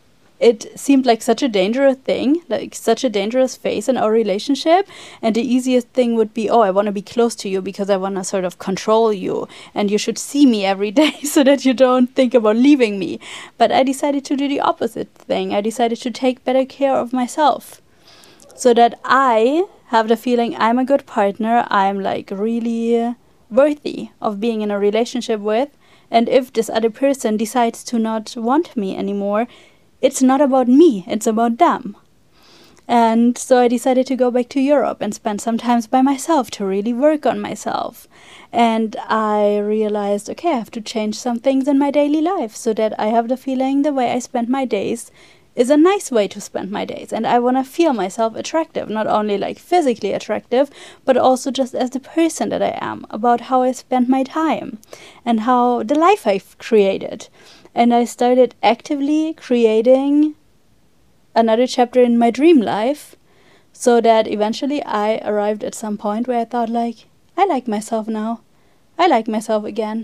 it seemed like such a dangerous thing, like such a dangerous phase in our relationship. And the easiest thing would be, oh, I want to be close to you because I want to sort of control you. And you should see me every day so that you don't think about leaving me. But I decided to do the opposite thing. I decided to take better care of myself so that I have the feeling I'm a good partner. I'm like really worthy of being in a relationship with. And if this other person decides to not want me anymore, it's not about me, it's about them. And so I decided to go back to Europe and spend some time by myself to really work on myself. And I realized, okay, I have to change some things in my daily life so that I have the feeling the way I spend my days is a nice way to spend my days. And I want to feel myself attractive, not only like physically attractive, but also just as the person that I am, about how I spend my time and how the life I've created. And I started actively creating another chapter in my dream life so that eventually I arrived at some point where I thought like, I like myself now. I like myself again.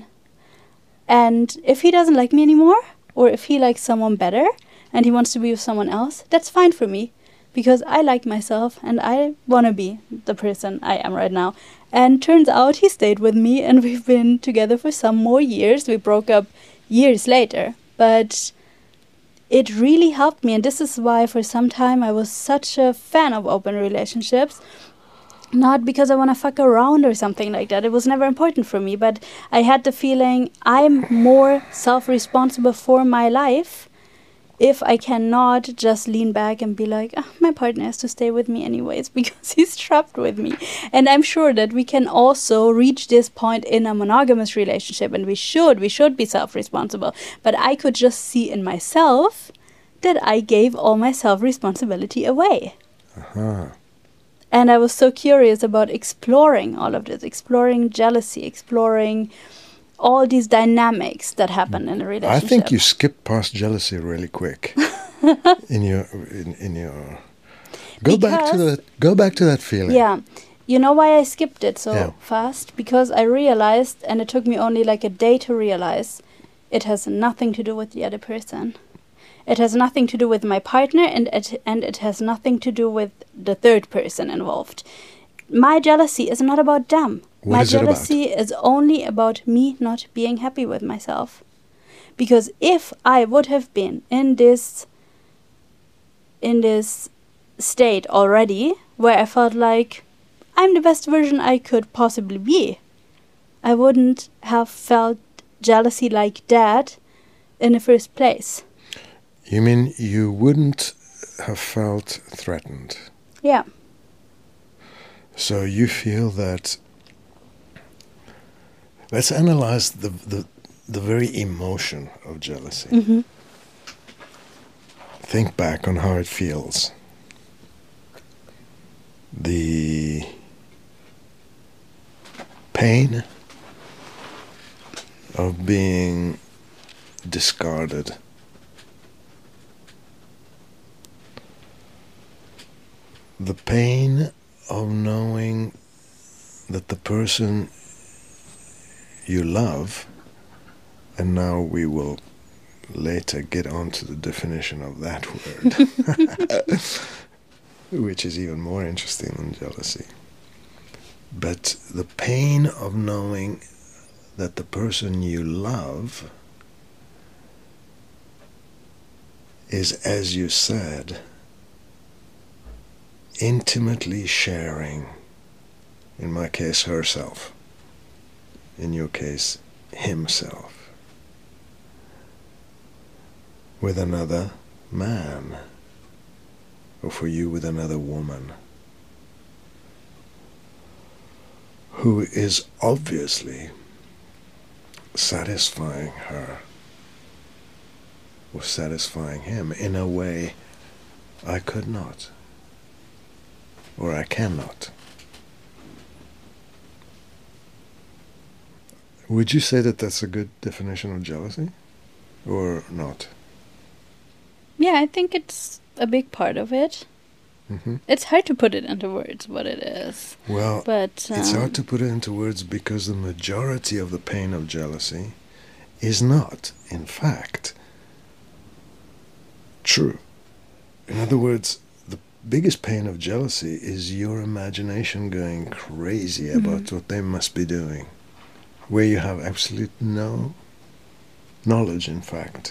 And if he doesn't like me anymore, or if he likes someone better and he wants to be with someone else, that's fine for me because I like myself and I want to be the person I am right now. And turns out he stayed with me and we've been together for some more years. We broke up years later, but it really helped me. And this is why for some time I was such a fan of open relationships. Not because I want to fuck around or something like that. It was never important for me, but I had the feeling I'm more self-responsible for my life if I cannot just lean back and be like, oh, my partner has to stay with me anyways because he's trapped with me. And I'm sure that we can also reach this point in a monogamous relationship, and we should be self-responsible. But I could just see in myself that I gave all my self-responsibility away. Uh-huh. And I was so curious about exploring all of this, exploring jealousy, exploring all these dynamics that happen in a relationship. I think you skipped past jealousy really quick. in your go back to that feeling. Yeah, you know why I skipped it so Yeah. fast? Because I realized, and it took me only like a day to realize, it has nothing to do with the other person. It has nothing to do with my partner, and it has nothing to do with the third person involved. My jealousy is not about them. What My is it about? jealousy is only about me not being happy with myself. Because if I would have been in this state already, where I felt like I'm the best version I could possibly be, I wouldn't have felt jealousy like that in the first place. You mean you wouldn't have felt threatened? Yeah. So you feel that... Let's analyze the very emotion of jealousy. Mm-hmm. Think back on how it feels. The pain of being discarded. The pain of knowing that the person you love, and now we will later get on to the definition of that word, which is even more interesting than jealousy. But the pain of knowing that the person you love is, as you said, intimately sharing, in my case, herself, in your case, himself, with another man, or for you with another woman, who is obviously satisfying her or satisfying him in a way I could not, or I cannot. Would you say that that's a good definition of jealousy, or not? Yeah, I think it's a big part of it. Mm-hmm. It's hard to put it into words what it is. Well, But it's hard to put it into words because the majority of the pain of jealousy is not, in fact, true. In other words, the biggest pain of jealousy is your imagination going crazy about what they must be doing, where you have absolute no knowledge, in fact.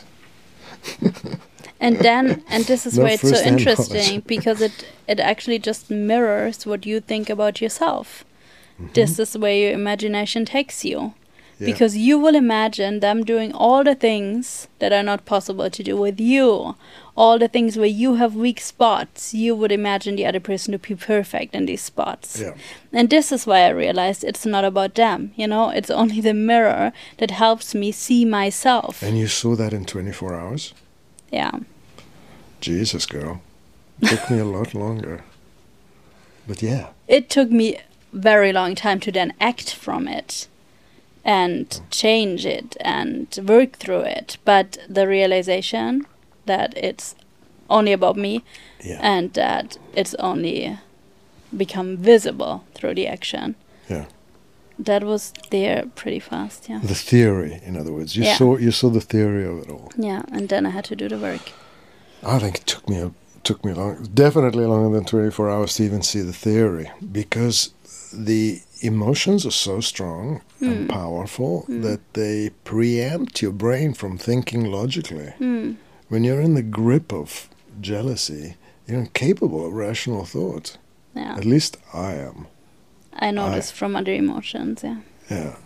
And this is No why it's so first-hand interesting, knowledge. because it actually just mirrors what you think about yourself. Mm-hmm. This is where your imagination takes you. Yeah. Because you will imagine them doing all the things that are not possible to do with you. All the things where you have weak spots, you would imagine the other person to be perfect in these spots. Yeah. And this is why I realized it's not about them, you know? It's only the mirror that helps me see myself. And you saw that in 24 hours? Yeah. Jesus, girl. It took me a lot longer. But yeah. It took me very long time to then act from it and change it and work through it. But the realization that it's only about me, Yeah. and that it's only become visible through the action. Yeah. That was there pretty fast, yeah. The theory, in other words. Yeah. You saw the theory of it all. Yeah, and then I had to do the work. I think it took me long, definitely longer than 24 hours to even see the theory, because the emotions are so strong and powerful that they preempt your brain from thinking logically. When you're in the grip of jealousy, you're incapable of rational thought. Yeah, At least I am. I noticed from other emotions, yeah. Yeah.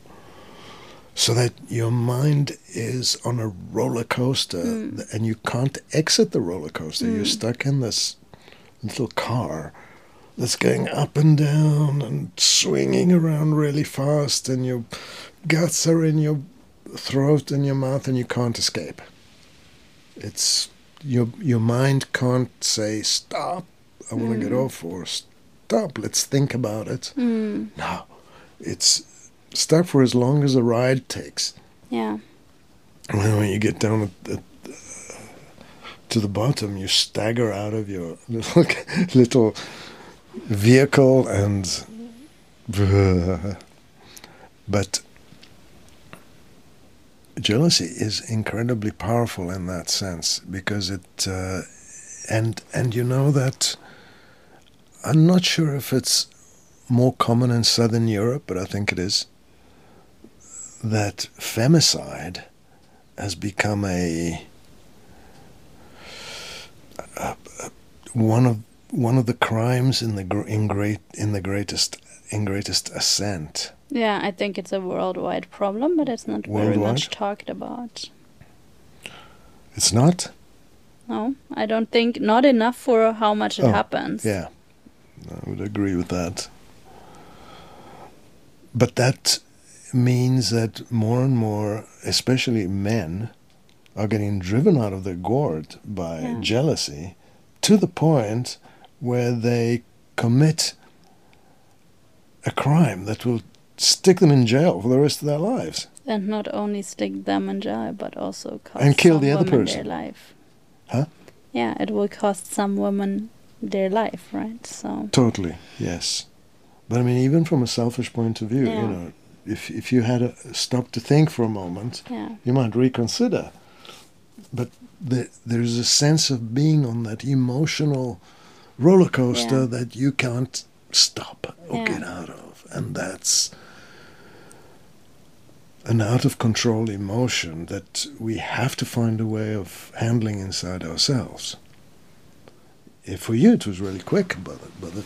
So that your mind is on a roller coaster and you can't exit the roller coaster. You're stuck in this little car that's going up and down and swinging around really fast, and your guts are in your throat and your mouth and you can't escape. It's your mind can't say, stop, I want to get off, or stop, let's think about it. No, it's stuck for as long as the ride takes. Yeah. And then when you get down to the bottom, you stagger out of your little vehicle and but jealousy is incredibly powerful in that sense, because it and you know that I'm not sure if it's more common in Southern Europe, but I think it is, that femicide has become one of the crimes in greatest ascent. Yeah, I think it's a worldwide problem, but it's not very much talked about. It's not? No, I don't think, not enough for how much it happens. Yeah, I would agree with that. But that means that more and more, especially men, are getting driven out of their gourd by jealousy, to the point where they commit a crime that will stick them in jail for the rest of their lives. And not only stick them in jail, but also cost and kill some the other women person. their life. Huh? Yeah, it will cost some women their life, right? So totally, yes. But I mean, even from a selfish point of view, you know, if you had stopped to think for a moment, you might reconsider. But there's a sense of being on that emotional roller coaster that you can't stop or get out of. And that's an out-of-control emotion that we have to find a way of handling inside ourselves. For you, it was really quick, but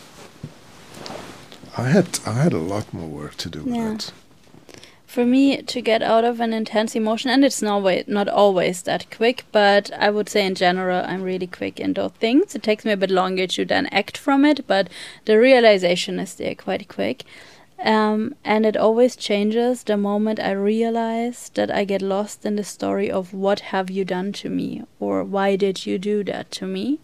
I had a lot more work to do with that. For me, to get out of an intense emotion, and it's not always that quick, but I would say in general, I'm really quick in those things. It takes me a bit longer to then act from it, but the realization is there quite quick. And it always changes the moment I realize that I get lost in the story of what have you done to me, or why did you do that to me.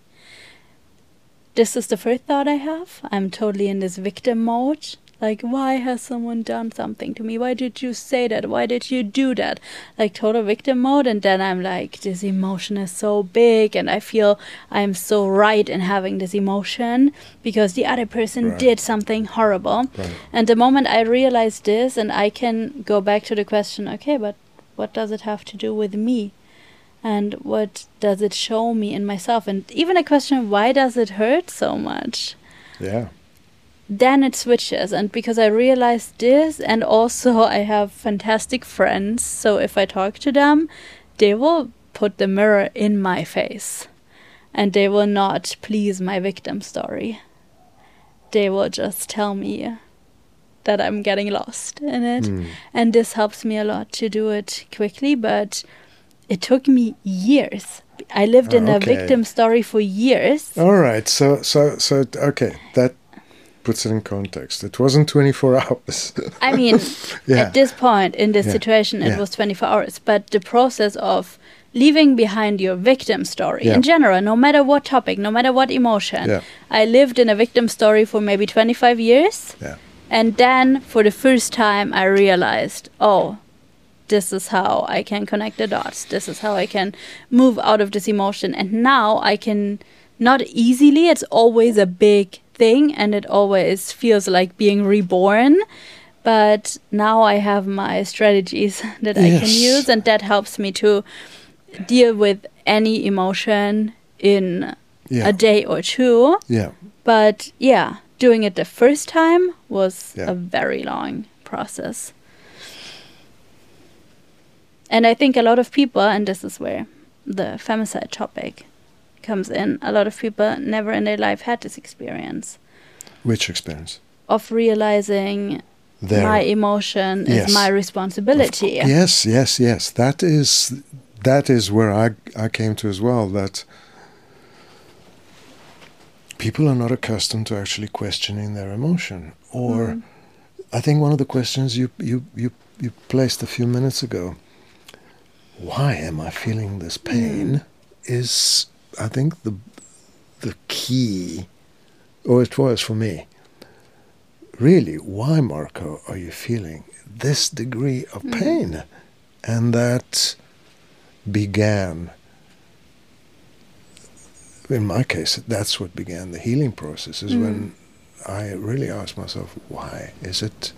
This is the first thought I have. I'm totally in this victim mode. Like, why has someone done something to me? Why did you say that? Why did you do that? Like, total victim mode. And then I'm like, this emotion is so big. And I feel I'm so right in having this emotion because the other person did something horrible. Right. And the moment I realize this, and I can go back to the question, okay, but what does it have to do with me? And what does it show me in myself? And even a question, why does it hurt so much? Yeah. Then it switches. And because I realized this, and also I have fantastic friends, so if I talk to them, they will put the mirror in my face. And they will not please my victim story. They will just tell me that I'm getting lost in it. And this helps me a lot to do it quickly, but it took me years. I lived in a victim story for years. All right. So, okay. That puts it in context. It wasn't 24 hours. I mean, at this point in this situation, it was 24 hours. But the process of leaving behind your victim story, in general, no matter what topic, no matter what emotion, I lived in a victim story for maybe 25 years. Yeah. And then, for the first time, I realized, this is how I can connect the dots. This is how I can move out of this emotion. And now I can, not easily, it's always a big thing and it always feels like being reborn. But now I have my strategies that I can use, and that helps me to deal with any emotion in a day or two. Yeah. But doing it the first time was a very long process. And I think a lot of people, and this is where the femicide topic comes in, a lot of people never in their life had this experience. Which experience? Of realizing my emotion is my responsibility. Yes. That is where I came to as well, that people are not accustomed to actually questioning their emotion. Or I think one of the questions you placed a few minutes ago, why am I feeling this pain, is, I think, the key, or it was for me. Really, why, Marco, are you feeling this degree of pain? And that began, in my case, that's what began the healing process, is when I really ask myself, why is it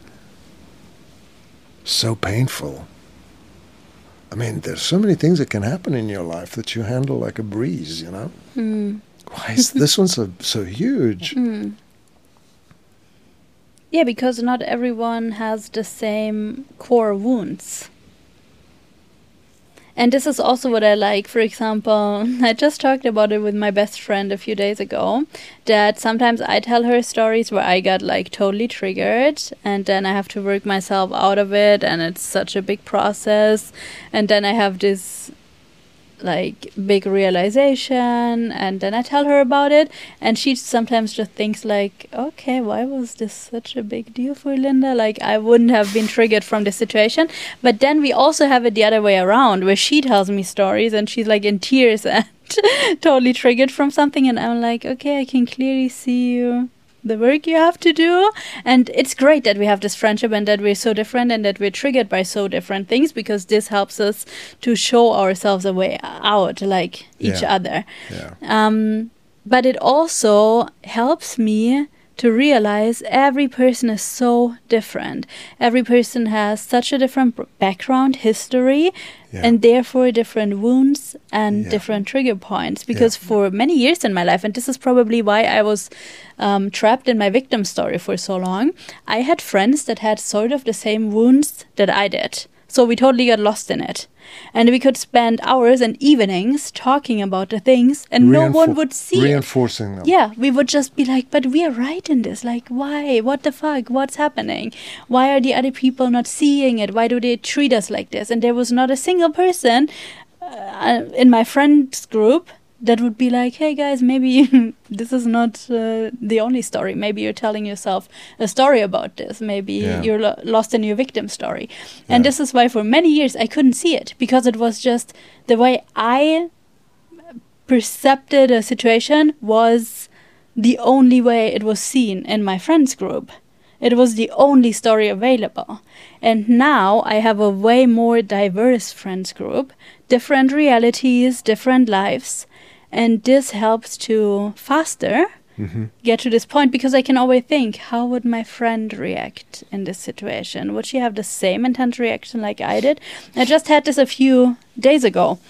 so painful? I mean, there's so many things that can happen in your life that you handle like a breeze, you know? Why is this one so huge? Yeah, because not everyone has the same core wounds. And this is also what I like. For example, I just talked about it with my best friend a few days ago, that sometimes I tell her stories where I got like totally triggered, and then I have to work myself out of it, and it's such a big process. And then I have this like big realization, and then I tell her about it, and she sometimes just thinks like, okay, why was this such a big deal for Linda? Like, I wouldn't have been triggered from this situation. But then we also have it the other way around, where she tells me stories and she's like in tears and totally triggered from something, and I'm like, okay, I can clearly see you, the work you have to do. And it's great that we have this friendship and that we're so different and that we're triggered by so different things, because this helps us to show ourselves a way out, like each other. But it also helps me to realize every person is so different. Every person has such a different background, history, and therefore different wounds and different trigger points. Because for many years in my life, and this is probably why I was trapped in my victim story for so long, I had friends that had sort of the same wounds that I did. So we totally got lost in it. And we could spend hours and evenings talking about the things, and no one would see reinforcing them. Yeah, we would just be like, but we are right in this. Like, why? What the fuck? What's happening? Why are the other people not seeing it? Why do they treat us like this? And there was not a single person in my friends group that would be like, hey guys, maybe this is not the only story. Maybe you're telling yourself a story about this. Maybe you're lost in your victim story. And this is why for many years I couldn't see it, because it was just the way I perceived a situation was the only way it was seen in my friends group. It was the only story available. And now I have a way more diverse friends group, different realities, different lives. And this helps to faster get to this point, because I can always think, how would my friend react in this situation? Would she have the same intense reaction like I did? I just had this a few days ago,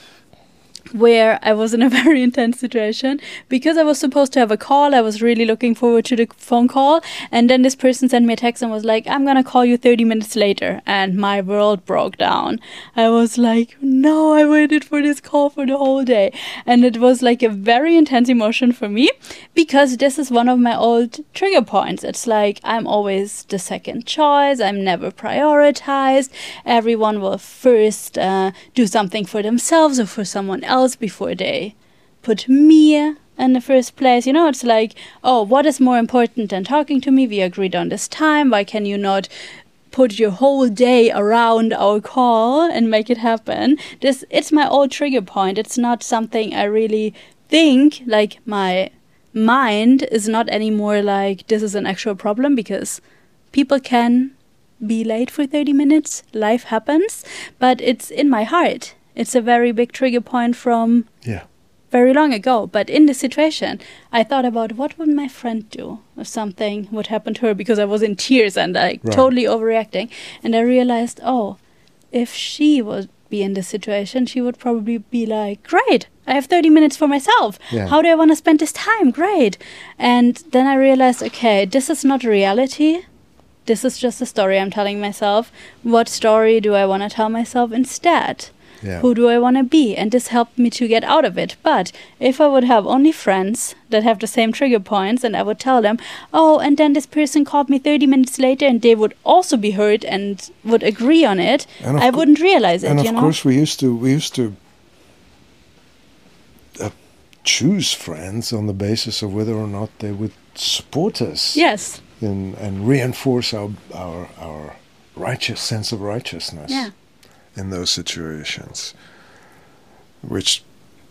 where I was in a very intense situation because I was supposed to have a call. I was really looking forward to the phone call. And then this person sent me a text and was like, I'm going to call you 30 minutes later. And my world broke down. I was like, no, I waited for this call for the whole day. And it was like a very intense emotion for me, because this is one of my old trigger points. It's like, I'm always the second choice. I'm never prioritized. Everyone will first do something for themselves or for someone else before they put me in the first place. You know, it's like, oh, what is more important than talking to me? We agreed on this time. Why can you not put your whole day around our call and make it happen? It's my old trigger point. It's not something I really think, like, my mind is not anymore like this is an actual problem, because people can be late for 30 minutes. Life happens. But it's in my heart. It's a very big trigger point from very long ago. But in this situation, I thought about, what would my friend do if something would happen to her, because I was in tears and like totally overreacting. And I realized, oh, if she would be in this situation, she would probably be like, great, I have 30 minutes for myself. How do I want to spend this time? Great. And then I realized, okay, this is not reality. This is just a story I'm telling myself. What story do I want to tell myself instead? Who do I want to be? And this helped me to get out of it. But if I would have only friends that have the same trigger points, and I would tell them, oh, and then this person called me 30 minutes later, and they would also be hurt and would agree on it, I wouldn't realize it. And of course, we used to choose friends on the basis of whether or not they would support us. Yes. And reinforce our righteous sense of righteousness. In those situations, which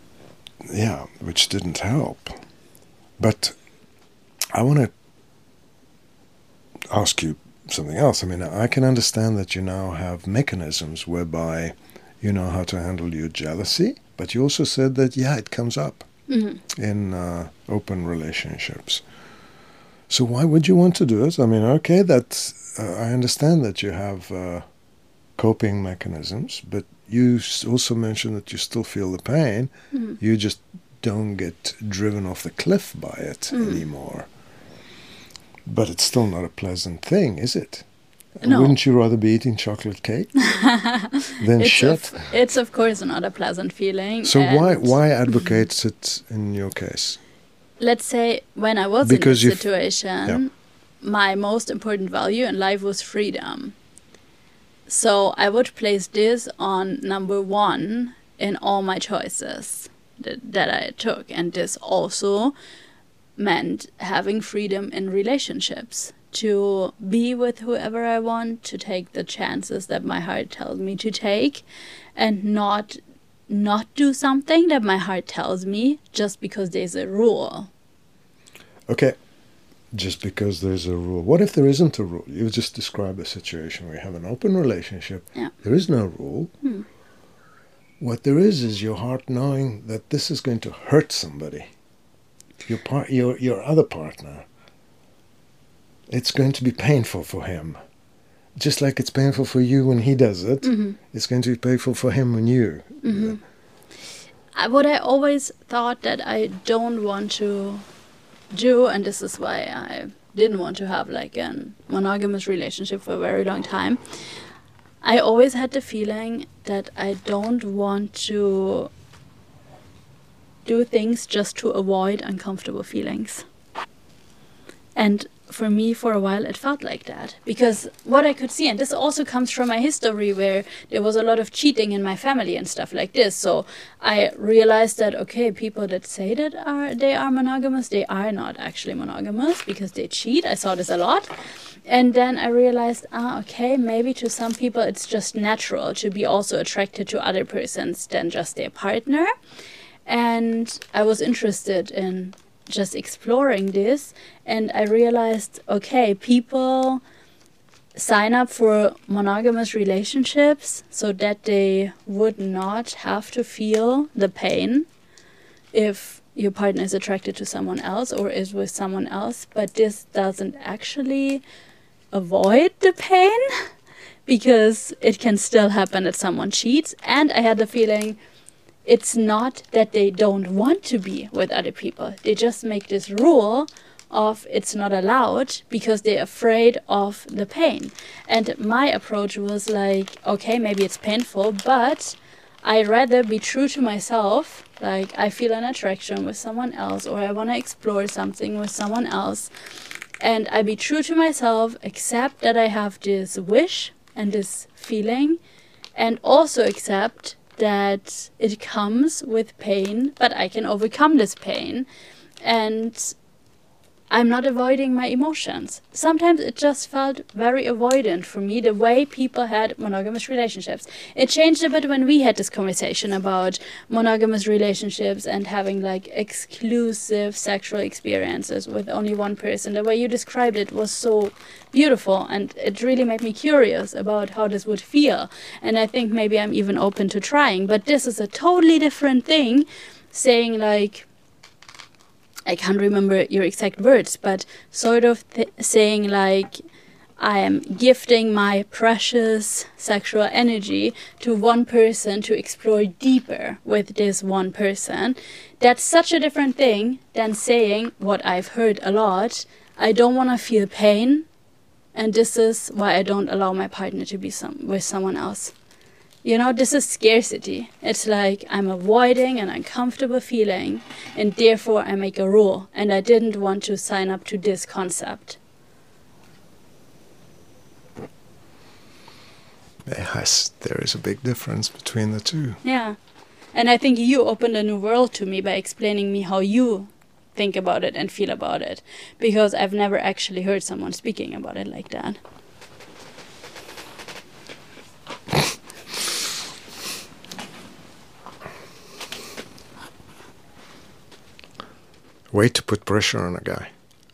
didn't help. But I want to ask you something else. I mean, I can understand that you now have mechanisms whereby you know how to handle your jealousy, but you also said that, it comes up in open relationships. So why would you want to do it? I mean, okay, that I understand that you have coping mechanisms, but you also mentioned that you still feel the pain. You just don't get driven off the cliff by it anymore. But it's still not a pleasant thing, is it? No. Wouldn't you rather be eating chocolate cake than shit? It's of course not a pleasant feeling. So why advocate it in your case? Let's say when I was Because in this situation, my most important value in life was freedom. So I would place this on number one in all my choices that I took. And this also meant having freedom in relationships, to be with whoever I want, to take the chances that my heart tells me to take, and not do something that my heart tells me just because there's a rule. Okay, just because there's a rule. What if there isn't a rule? You just described a situation where you have an open relationship. Yeah. There is no rule. What there is your heart knowing that this is going to hurt somebody. Your other partner. It's going to be painful for him. Just like it's painful for you when he does it, it's going to be painful for him when you. What I always thought that I don't want to do, and this is why I didn't want to have like a monogamous relationship for a very long time, I always had the feeling that I don't want to do things just to avoid uncomfortable feelings. And for me, for a while, it felt like that. Because what I could see, and this also comes from my history where there was a lot of cheating in my family and stuff like this. So I realized that, okay, people that say that they are monogamous, they are not actually monogamous because they cheat. I saw this a lot. And then I realized, okay, maybe to some people it's just natural to be also attracted to other persons than just their partner. And I was interested in just exploring this, and I realized, okay, people sign up for monogamous relationships so that they would not have to feel the pain if your partner is attracted to someone else or is with someone else, but this doesn't actually avoid the pain because it can still happen that someone cheats. And I had the feeling it's not that they don't want to be with other people. They just make this rule of it's not allowed because they're afraid of the pain. And my approach was like, okay, maybe it's painful, but I'd rather be true to myself. Like, I feel an attraction with someone else, or I want to explore something with someone else. And I be true to myself, accept that I have this wish and this feeling, and also accept that it comes with pain, but I can overcome this pain. And I'm not avoiding my emotions. Sometimes it just felt very avoidant for me, the way people had monogamous relationships. It changed a bit when we had this conversation about monogamous relationships and having like exclusive sexual experiences with only one person. The way you described it was so beautiful, and it really made me curious about how this would feel. And I think maybe I'm even open to trying, but this is a totally different thing, saying like, I can't remember your exact words, but sort of saying like, I am gifting my precious sexual energy to one person to explore deeper with this one person. That's such a different thing than saying what I've heard a lot. I don't want to feel pain, and this is why I don't allow my partner to be with someone else. You know, this is scarcity. It's like I'm avoiding an uncomfortable feeling, and therefore I make a rule. And I didn't want to sign up to this concept. Yes, there is a big difference between the two. Yeah. And I think you opened a new world to me by explaining me how you think about it and feel about it. Because I've never actually heard someone speaking about it like that. Way to put pressure on a guy.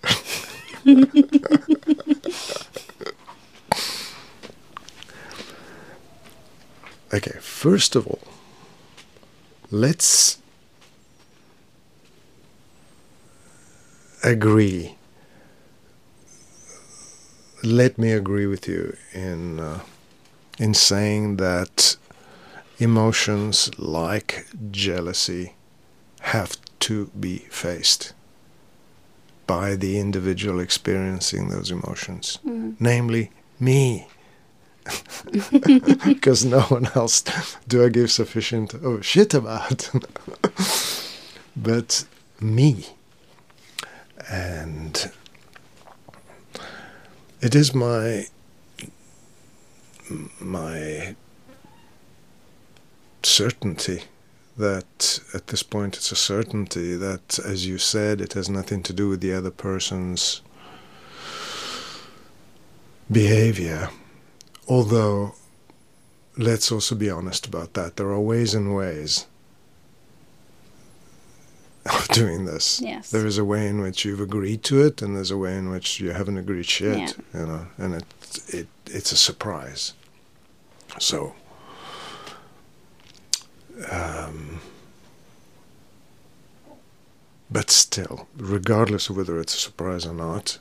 Okay, first of all, let's agree let me agree with you in saying that emotions like jealousy have to be faced by the individual experiencing those emotions, namely me. Because no one else do I give sufficient shit about. But me. And it is my certainty that at this point it's a certainty that, as you said, it has nothing to do with the other person's behavior. Although, let's also be honest about that. There are ways and ways of doing this. Yes. There is a way in which you've agreed to it, and there's a way in which you haven't agreed shit. Yeah. You know, and it's a surprise. So, but still, regardless of whether it's a surprise or not,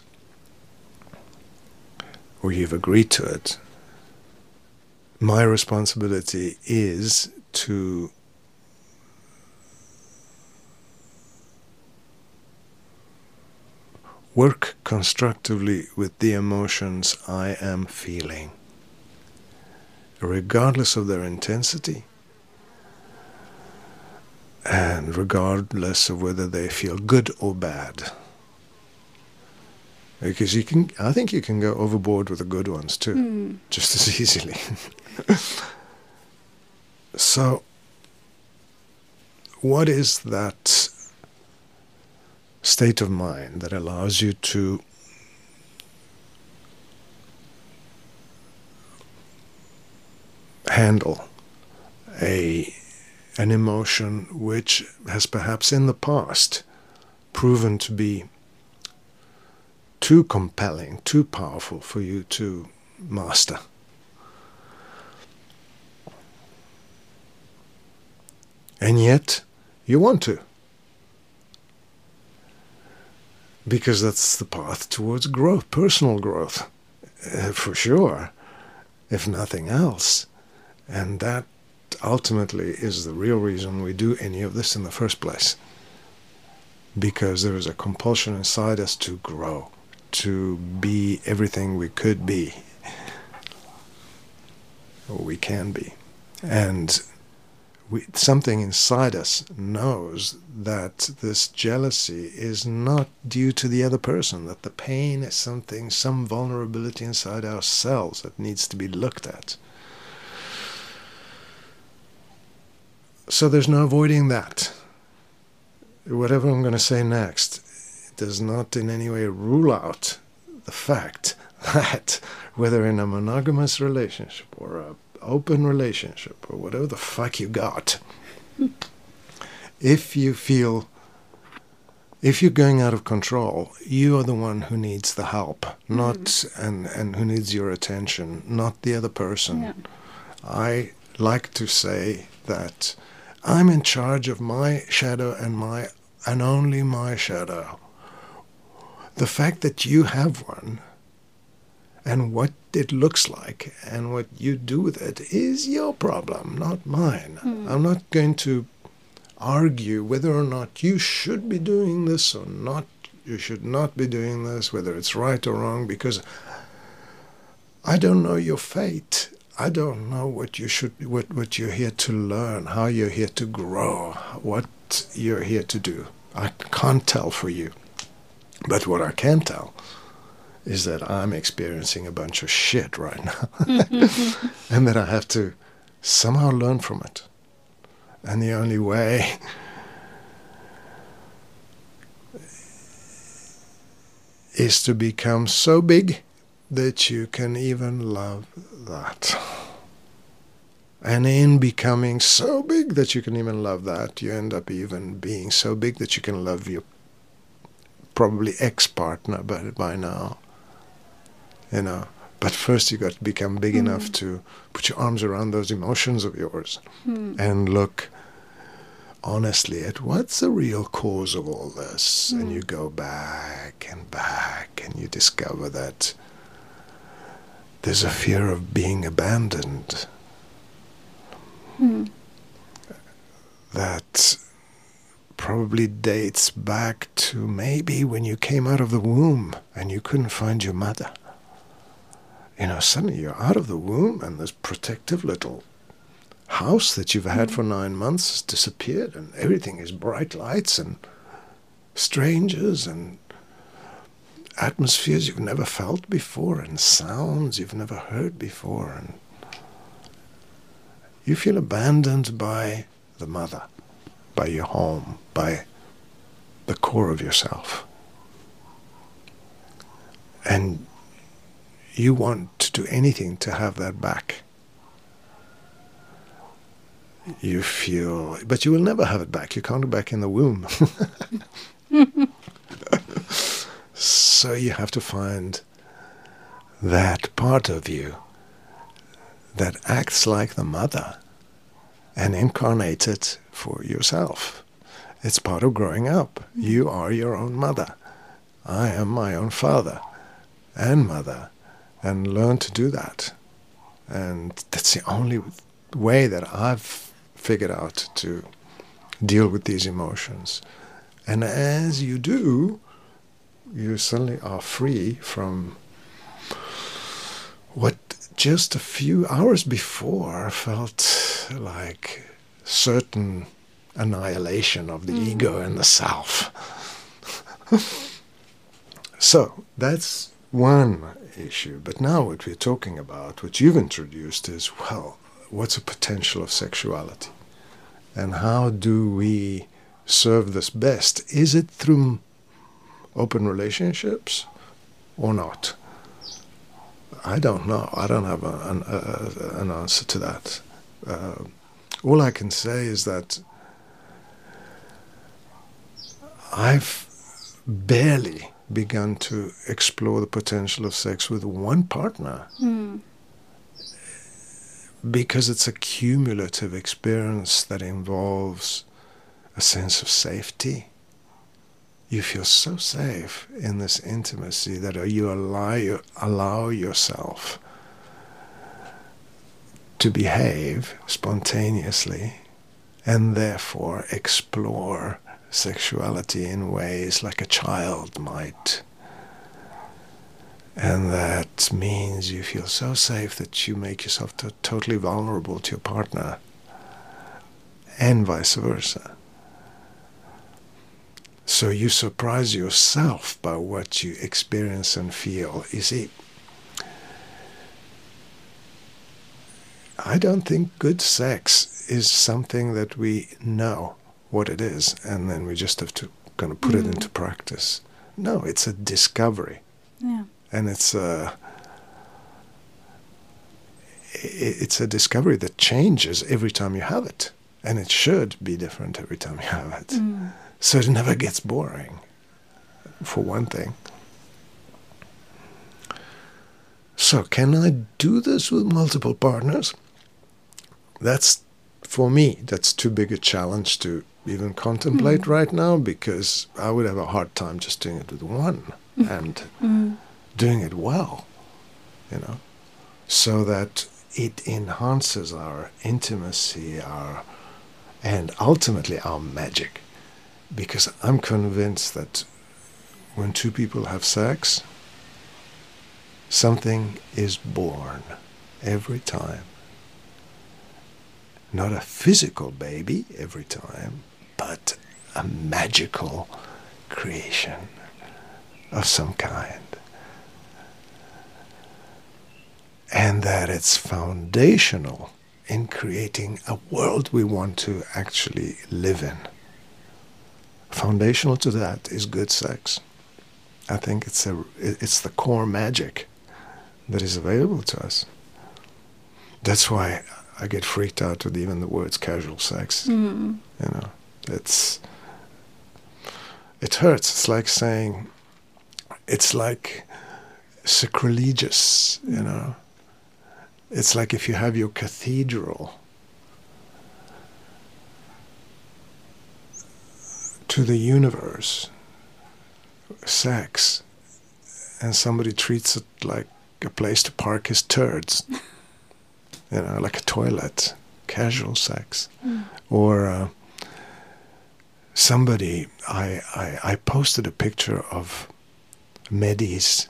or you've agreed to it, my responsibility is to work constructively with the emotions I am feeling, regardless of their intensity and regardless of whether they feel good or bad. Because I think you can go overboard with the good ones too, just as easily. So, what is that state of mind that allows you to handle an emotion which has perhaps in the past proven to be too compelling, too powerful for you to master? And yet, you want to. Because that's the path towards growth, personal growth, for sure, if nothing else. And that ultimately is the real reason we do any of this in the first place. Because there is a compulsion inside us to grow, to be everything we could be, or we can be. And something inside us knows that this jealousy is not due to the other person, that the pain is something, some vulnerability inside ourselves that needs to be looked at. So there's no avoiding that. Whatever I'm going to say next does not in any way rule out the fact that whether in a monogamous relationship or a open relationship or whatever the fuck you got, if you're going out of control, you are the one who needs the help, not and who needs your attention, not the other person. Yeah. I like to say that I'm in charge of my shadow and only my shadow. The fact that you have one and what it looks like and what you do with it is your problem, not mine. I'm not going to argue whether or not you should be doing this or not. You should not be doing this, whether it's right or wrong, because I don't know your fate. I don't know what you're here to learn, how you're here to grow, what you're here to do. I can't tell for you. But what I can tell is that I'm experiencing a bunch of shit right now. And that I have to somehow learn from it. And the only way is to become so big that you can even love that. And in becoming so big that you can even love that, you end up even being so big that you can love your probably ex-partner by now. You know, but first you got to become big enough to put your arms around those emotions of yours and look honestly at what's the real cause of all this. And you go back and you discover that there's a fear of being abandoned. That probably dates back to maybe when you came out of the womb and you couldn't find your mother. You know, suddenly you're out of the womb and this protective little house that you've had for 9 months has disappeared, and everything is bright lights and strangers and atmospheres you've never felt before and sounds you've never heard before, and you feel abandoned by the mother, by your home, by the core of yourself. And you want to do anything to have that back. You feel, but you will never have it back. You can't go back in the womb. So you have to find that part of you that acts like the mother and incarnate it for yourself. It's part of growing up. You are your own mother. I am my own father and mother, and learn to do that. And that's the only way that I've figured out to deal with these emotions. And as you do, you suddenly are free from what just a few hours before felt like certain annihilation of the ego and the self. So that's one issue. But now what we're talking about, what you've introduced, is, well, what's a potential of sexuality? And how do we serve this best? Is it through open relationships or not? I don't know. I don't have an answer to that. All I can say is that I've barely begun to explore the potential of sex with one partner, because it's a cumulative experience that involves a sense of safety. You feel so safe in this intimacy that you allow yourself to behave spontaneously and therefore explore sexuality in ways like a child might. And that means you feel so safe that you make yourself totally vulnerable to your partner, and vice versa. So you surprise yourself by what you experience and feel. You see, I don't think good sex is something that we know what it is and then we just have to kind of put it into practice. No, it's a discovery. Yeah. And it's a discovery that changes every time you have it. And it should be different every time you have it. So it never gets boring, for one thing. So can I do this with multiple partners? That's, for me, that's too big a challenge to even contemplate right now, because I would have a hard time just doing it with one and doing it well, you know, so that it enhances our intimacy, and ultimately our magic. Because I'm convinced that when two people have sex, something is born every time. Not a physical baby every time, but a magical creation of some kind. And that it's foundational in creating a world we want to actually live in. Foundational to that is good sex. I think it's the core magic that is available to us. That's why I get freaked out with even the words casual sex. You know, it hurts. It's like saying, it's like sacrilegious, you know. It's like if you have your cathedral to the universe, sex, and somebody treats it like a place to park his turds. Like a toilet, casual sex. Or somebody, I posted a picture of Medi's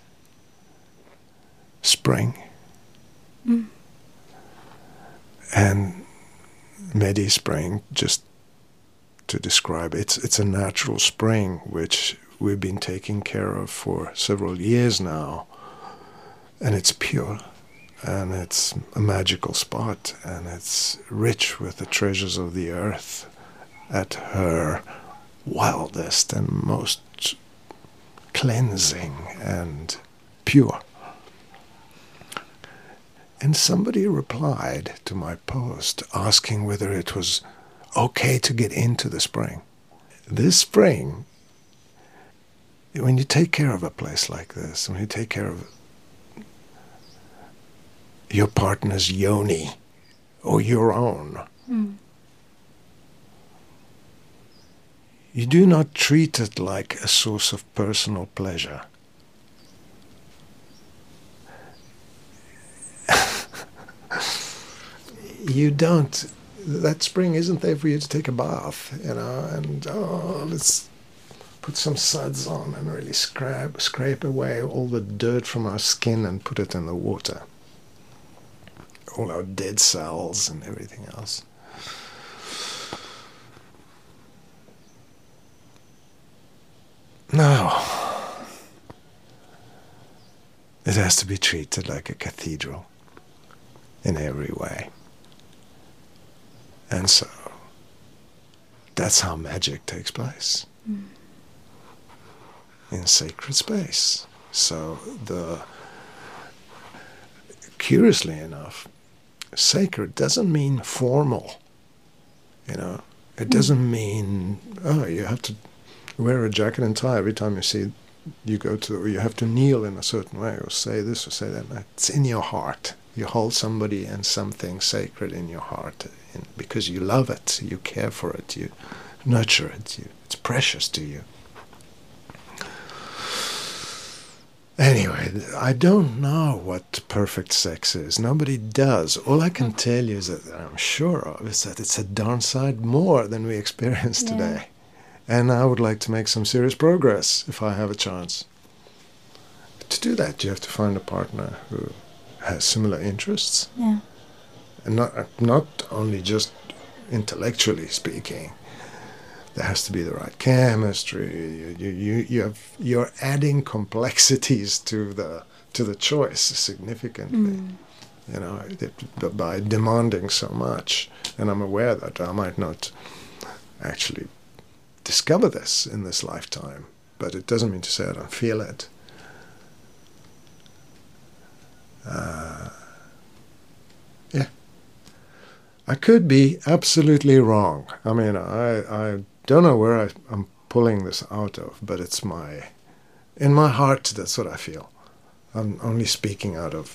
spring. And Medi spring, just to describe, it's a natural spring which we've been taking care of for several years now. And it's pure. And it's a magical spot, and it's rich with the treasures of the earth at her wildest and most cleansing and pure. And somebody replied to my post asking whether it was okay to get into the spring. This spring, when you take care of a place like this, when you take care of your partner's yoni or your own, you do not treat it like a source of personal pleasure. You don't. That spring isn't there for you to take a bath, and let's put some suds on and really scrape away all the dirt from our skin and put it in the water. All our dead cells and everything else. No. It has to be treated like a cathedral in every way. And so, that's how magic takes place. In sacred space. So, curiously enough, sacred doesn't mean formal. It doesn't mean, you have to wear a jacket and tie every time you go to, or you have to kneel in a certain way, or say this or say that. It's in your heart. You hold somebody and something sacred in your heart because you love it, you care for it, you nurture it, it's precious to you. Anyway, I don't know what perfect sex is. Nobody does. All I can tell you is that I'm sure of is that it's a darn sight more than we experience today. And I would like to make some serious progress if I have a chance. To do that, you have to find a partner who has similar interests. Yeah. And not only just intellectually speaking. There has to be the right chemistry. You're adding complexities to the choice significantly. By demanding so much. And I'm aware that I might not actually discover this in this lifetime, but it doesn't mean to say I don't feel it. I could be absolutely wrong. I mean, I don't know where I'm pulling this out of, but it's in my heart, that's what I feel. I'm only speaking out of.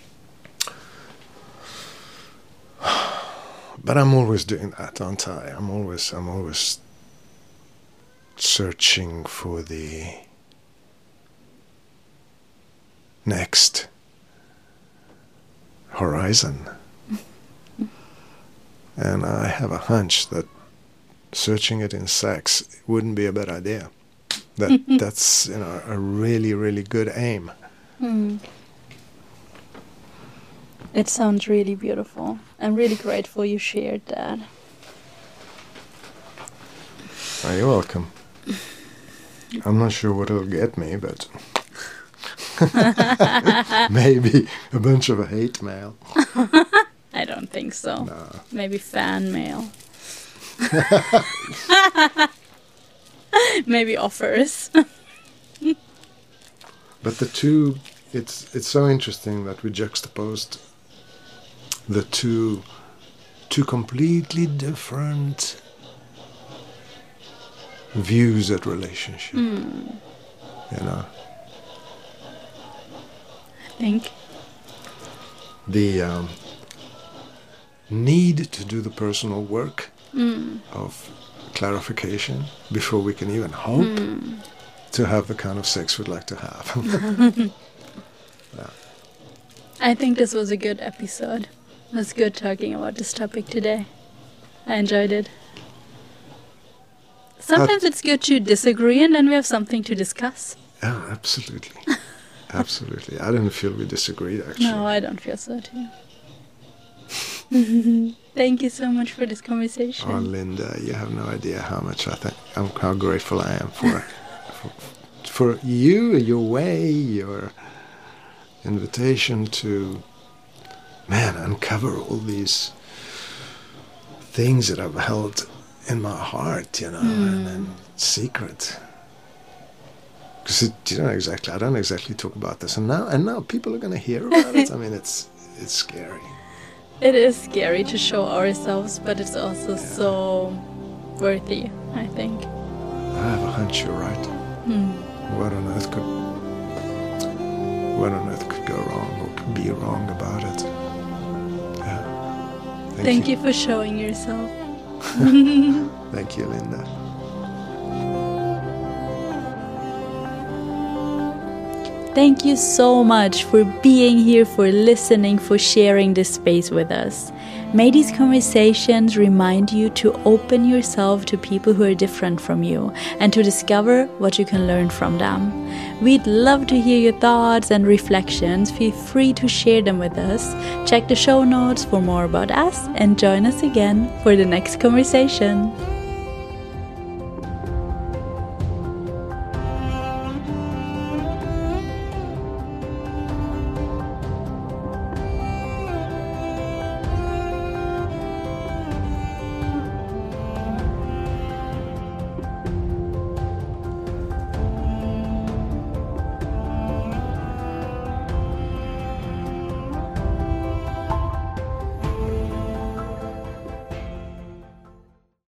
But I'm always doing that, aren't I? I'm always searching for the next horizon. And I have a hunch that searching it in sex wouldn't be a bad idea. That's a really, really good aim. It sounds really beautiful. I'm really grateful you shared that. You're welcome. I'm not sure what it'll get me, but maybe a bunch of hate mail. I don't think so. No. Maybe fan mail. Maybe offers. But the two, it's so interesting that we juxtaposed the two completely different views at relationship. I think the need to do the personal work of clarification before we can even hope to have the kind of sex we'd like to have. I think this was a good episode. It was good talking about this topic today. I enjoyed it. Sometimes it's good to disagree and then we have something to discuss. Yeah, absolutely. Absolutely. I didn't feel we disagreed, actually. No, I don't feel so too. Thank you so much for this conversation. Oh, Linda, you have no idea how much how grateful I am for you, your way, your invitation to, uncover all these things that I've held in my heart, and secret. Because I don't exactly talk about this, and now people are going to hear about it. I mean, it's scary. It is scary to show ourselves, but it's also so worthy, I think. I have a hunch you're right. What on earth could go wrong or could be wrong about it? Yeah. Thank you for showing yourself. Thank you, Linda. Thank you so much for being here, for listening, for sharing this space with us. May these conversations remind you to open yourself to people who are different from you and to discover what you can learn from them. We'd love to hear your thoughts and reflections. Feel free to share them with us. Check the show notes for more about us and join us again for the next conversation.